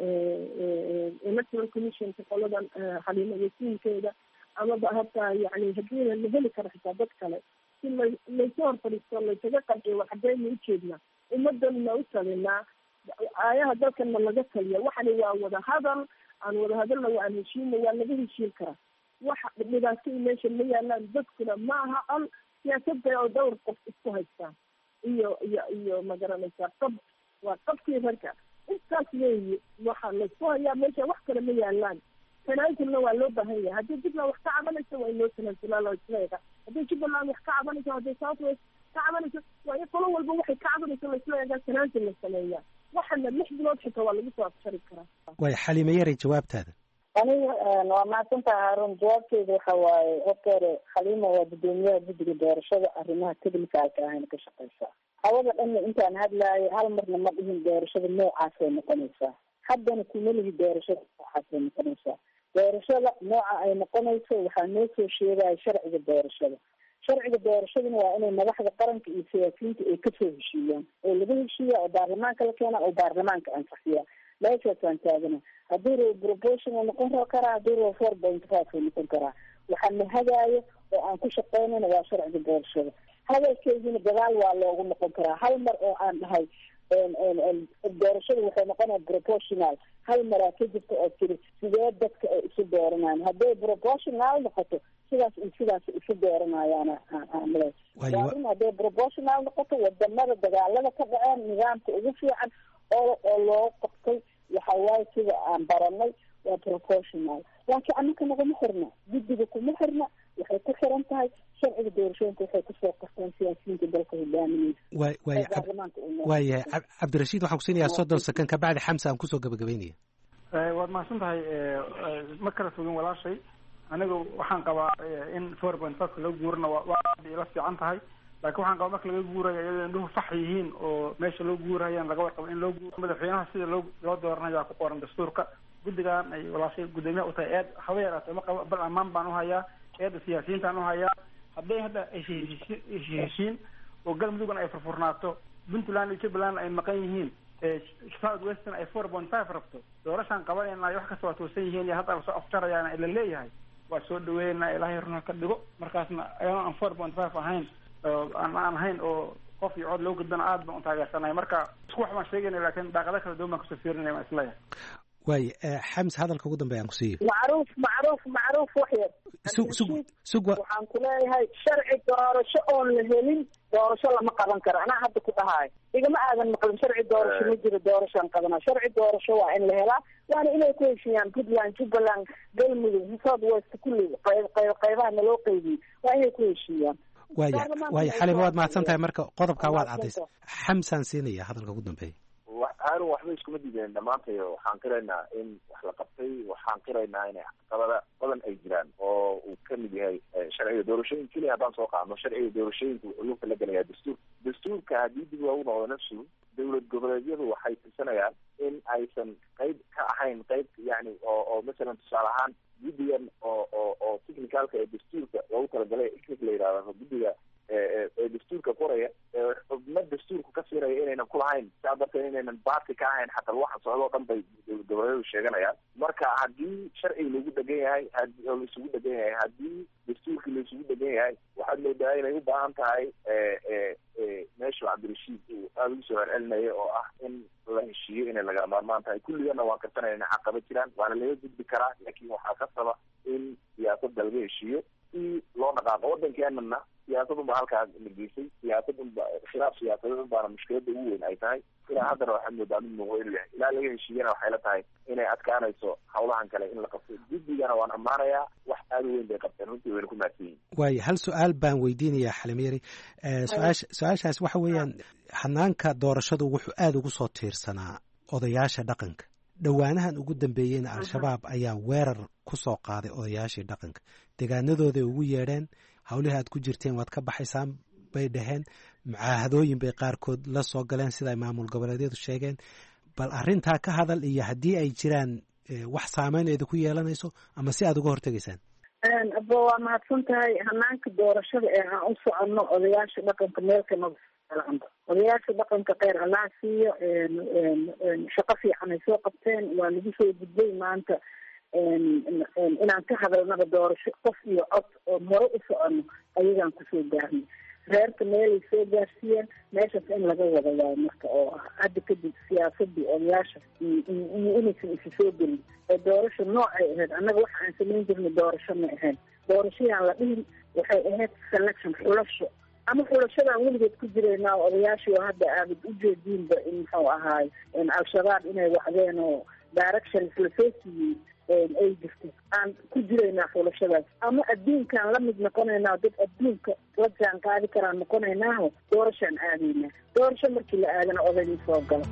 electoral commissionka qoladan Xaliimo wasiinkeeda amaba hataa yani haddii la heli karo xitaa dad kale si laysu hor fadhiisto laysaga qanciyo waxadayna ujeednaa ummadana u talinaa aayaha dalkana laga taliya waxani waa wada hadal aan wada hadalna waa aan heshiina waa laga heshiin karaa waxa dhibaato meesha ma yaalaan dadkuna ma aha al siyaasadda oo dhowr qof isku haystaan iyo magaranaysaa qab waa qabkii ragga intaas weeye waxaa laysku hayaa meesha wax kale ma yaalaan tanaasulna waa loo baahan yahay haddii jubbaland wax ka cabanayso waa in loo tanaasulaa loo isleega haddii jubbaland wax ka cabanayso haddii south west ka cabanayso waa in qolo walba waxay ka cabanayso laisleegaa tanaasul la sameeyaa waxana 6 bilood xitaa waa lagu soo afshari karaa waayo Xaliimo Yari jawaabtaada aniga waa mahadsantahay Haarun jawaabteedu waxa waaye horta Xaliimo waa gudoomiyaha guddiga doorashada arrimaha technicalka ahayna ka shaqeysaa hawada dhanna intaan hadlaayo hal marna ma dhihin doorashada noocaasay noqonaysaa haddana kuma lihi doorashada noocaasay noqonaysaa doorashada nooca ay noqonayso waxaa noo soo sheegaya sharciga doorashadana waa inay madaxda qaranka iyo siyaasiyiinta ay kasoo heshiiyaan oo laga heshiiya oo baarlamaanka la keena oo baarlamaanka ansixiya meeshaasaan taagana haddii rabo proportional noqon karaa haddii rabo 4.5 noqon karaa waxaa na hagaayo oo aan ku shaqeynayna waa sharciga doorashada hadalkeedina gadaal waa loogu noqon karaa hal mar oo aan dhahay doorashada waxay noqonaya proportional hal maraa ka jirta oo tiri sidee dadka ay isu dooranayaan hadday proportional noqoto sidaas isu dooranayaan in hadday proportional noqoto wadamada dagaalada ka dhaceen nidaamka ugu fiican oo loo qabtay waxa waaye sida aan baranay waa proportional laakiin annaka naguma xirna guddiga kuma xirna waxay ku xiran tahay sharciga doorashooyinka waxay kusoo qorteen siyaasiyiinta dalka hogaaminaysa waayahay cabdirashiid waxaan kusiinayaa 30 second ka bacdi xamsa aan kusoo gabagabeynaya waad mahadsan tahay ma kala fogin walaashay aniga waxaan qabaa in 4.5 laga guurana waa ila fiican tahay laakiin waxaan qabaa marka laga guurayo iyadoo indhuhu fax yihiin oo meesha loo guurayaan laga warqabo in loo guuro madaxweynaha sida loo dooranayaa ku qoran dastuurka guddigan ay walaashay gudoomiyaha u tahay haba yaraatee ma qabo bal ammaan baan u hayaa eeda siyaasiyiintaan u hayaa hadday hadda ay heshiin oo galmudugna ay furfurnaato puntland iyo jubbaland ay maqan yihiin south western ay 4.5 rabto doorashaan qabanayna wax kasta waa toosan yihiin iyo hadda lasoo afjarayaana ila leeyahay waa soo dhaweynaa ilaahay runa ka dhigo markaasna ayadoo aan 4.5 ahayn aan ahayn oo qof iyo cod loo gudbana aad baan u taageersanahay marka isku wax baan sheegaynay laakiin daaqada kala duwan baan kasoo fiirinaya waan isleeyahay waaye xams hadalka ugu dambeeya aan ku siiyo macruuf waxyar waxaan ku leeyahay sharci doorasho oon la helin doorasho lama qaban karo anaa hadda ku dhahaay igama aadan maqlin sharci doorasho ma jiro doorashaan qabanaa sharci doorasho waa in la helaa waana inay ku heshiiyaan puntland jubbaland galmudug south west kulli qaybaha naloo qeybiyey waa inay ku heshiiyaan waayo Xaliimo waad mahadsan tahay marka qodobkaa waad caddaysay xamsaan siinaya hadalka ugu dambeeya Haarun waxba iskuma diideen dhammaantayo waxaan qiraynaa in wax la qabtay waxaan qiraynaa inay caqabada badan ay jiraan oo uu kamid yahay sharciga doorashooyin keliya haddaan soo qaadno sharciga doorashooyinka wuxuu kala gelayaa dastuurka haddii dib loogu noqdo nafsu dowlad goboleedyadu waxay tirsanayaan in aysan qayb ka ahayn qayb yani oo masalan tusaale ahaan guddigan oo technicalka ee dastuurka loogu talagalay la yidhahdo guddiga ee dastuurka qoraya xubno dastuur dastuurku ka siinayo inaynan kulahayn saa darteed inaynan baati ka ahayn xataa waxa socdo o dhan bay goboleedu sheeganayaan. marka haddii sharciga lagu dhegan yahay oo laisugu dhegan yahay, haddii dastuurkii laisugu dhegan yahay, waxaad moodaa inay u baahan tahay meeshu cabdirashiid uu aada ugu soo celcelinayo oo ah in la heshiiyo inay laga maarmaan tahay. kulligana waan karsanaya inay caqaba jiraan, waana laga gudbi karaa, laakiin waxaa ka saba in siyaasadda laga heshiiyo si loo dhaqaaqo. waddankeenana siyaasad unba halkaa la geysay, siyaasad unba khilaaf siyaasadeed unbaana mushkilada ugu weyn ay tahay. ilaa haddana waxaad moodaa mid muuqo inuu yahay, ilaa laga heshiiyana waxay la tahay inay adkaanayso hawlahan kale in la qabto. guddigana waan ammaanayaa, wax aada u weyn bay qabteen, runtii wayna ku mahadsan yihin. waayo hal su-aal baan weydiinayaa xalimo yari. su-aashaas waxa weeyaan hanaanka doorashadu wuxuu aada ugu soo tiirsanaa odayaasha dhaqanka. dhowaanahan ugu dambeeyeyna al-shabaab ayaa weerar ku soo qaaday odayaashii dhaqanka. deegaanadooday ugu yeedheen, hawlihii aad ku jirteen waad ka baxaysaan bay dhaheen, mucaahadooyin bay qaarkood la soo galeen sida ay maamul goboleedyadu sheegeen. bal arrintaa ka hadal, iyo haddii ay jiraan wax saameyn eeda ku yeelanayso ama si aad uga hortegaysaan. aba waa mahadsan tahay. hanaanka doorashada ee aan u soconno odayaasha dhaqanka meelkana odayaasha dhaqanka kheyr allaha siiyo, shaqo fiican ay soo qabteen. waa lagu soo gudbay maanta inaan ka hadalnaba doorasho qof iyo cod oo hore u soconno ayagaan kusoo gaarnay. reerka meelay soo gaarsiiyeen, meeshaas in laga wada waayo marka, oo hadda kadib siyaasadii odayaasha iyo inaysan isu soo gelin ee doorasho noocay ahayd. annaga waxa aan samayn jirnay doorasho ma ahayn. doorashayaan la dhihin, waxay ahayd selection, xulasho. ama xulashadaan weligeed ku jiraynaa odayaashii oo hadda aabad ujeediinba in muxuu ahaay al-shabaab inay wacdeen oo directions lasoo siiyey ay jirto. aan ku jiraynaa xulashadaas, ama adduunkaan la mid noqonaynaa, dad adduunka la jaan qaadi karaan noqonaynaaho doorashaan aadaynaa. doorasho markii la aadana odayni soo galo.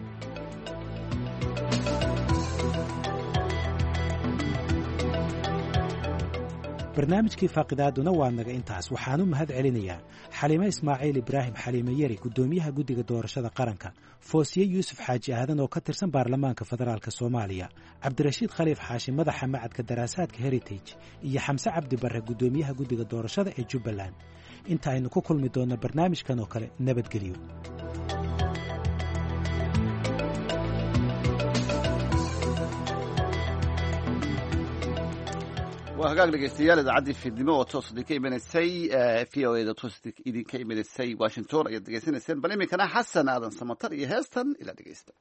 barnaamijkii faaqidaaduna waa naga intaas. waxaan u mahad celinayaa xaliime ismaaciil ibraahim xaliime yari, guddoomiyaha guddiga doorashada qaranka, foosiye yuusuf xaaji aadan oo ka tirsan baarlamaanka federaalk soomaaliya, cabdirashiid khaliif xaashi, madaxa macadka daraasaadka heritage, iyo xamse cabdi barre, guddoomiyaha guddiga doorashada ee jubbaland. inta aynu ku kulmi doonno barnaamijkan oo kale, nabadgelyo. waa hagaag dhegeystayaal, idaacaddii fiidnimo oo toos idinka imanaysay v o eda toos idinka imanaysay washington ayaad degeysanayseen. bal iminkana xasan aadan samatar iyo heestan ila dhegeysta.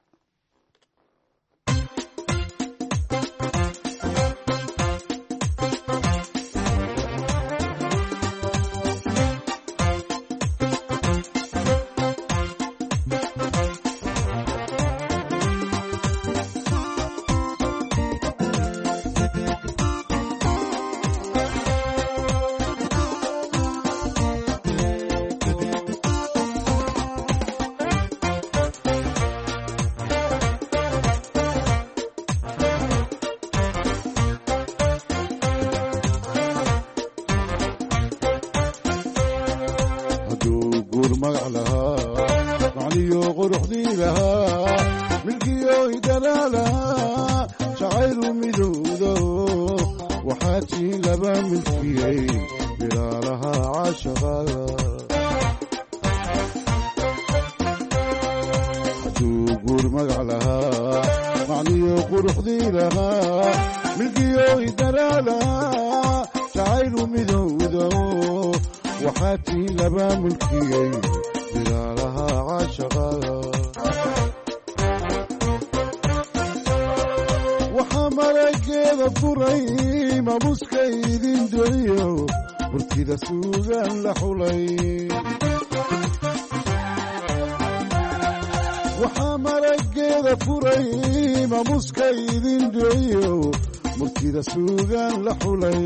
waxaa marageeda furay maamuska idin dheeyo murtida suugaan la xulay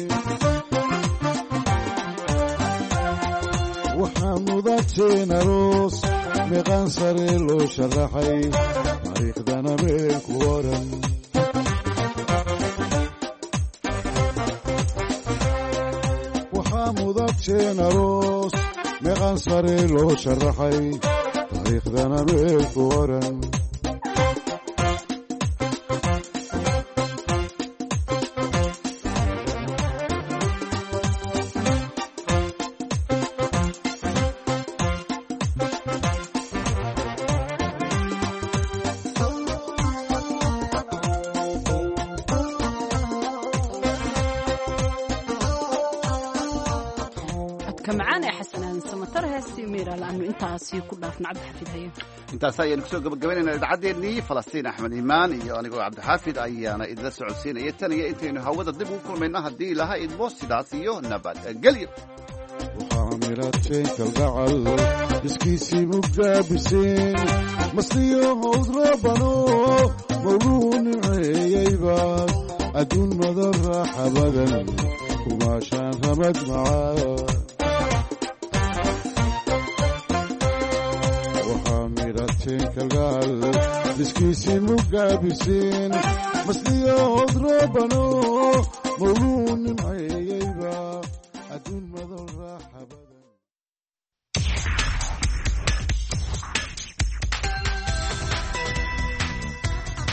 waxaa mudateen aroos meeqaan sare loo sharaxay taariikhdana meel ku oran waxaa mudateen aroos meeqaan sare loo sharaxay taariikhdana meel ku oran codka macaan ee xasanaan samatar heesti miira laanu intaasi ku dhaafna cabdixafiid haye intaas ayaynu kusoo gabagabaynaynaa idaacaddeenii falastiin axmed iimaan iyo anigoo cabdixaafid ayaana idila socodsiinaya tan iyo intaynu hawada dib ugu kulmayno haddii ilaha idmo sidaas iyo nabadgelyo miradkeen kalgacal iskiisii mugaabiseen masliyo hawd roobano mawluu nimceeyeyba adduun madan raaxa badan kumaashaan ramad macaa waxaa miradkeen kalgacal iskiisii mugaabiseen masliyo hawd roobano mawluu nimceeyeyba adduun madan raaxa badan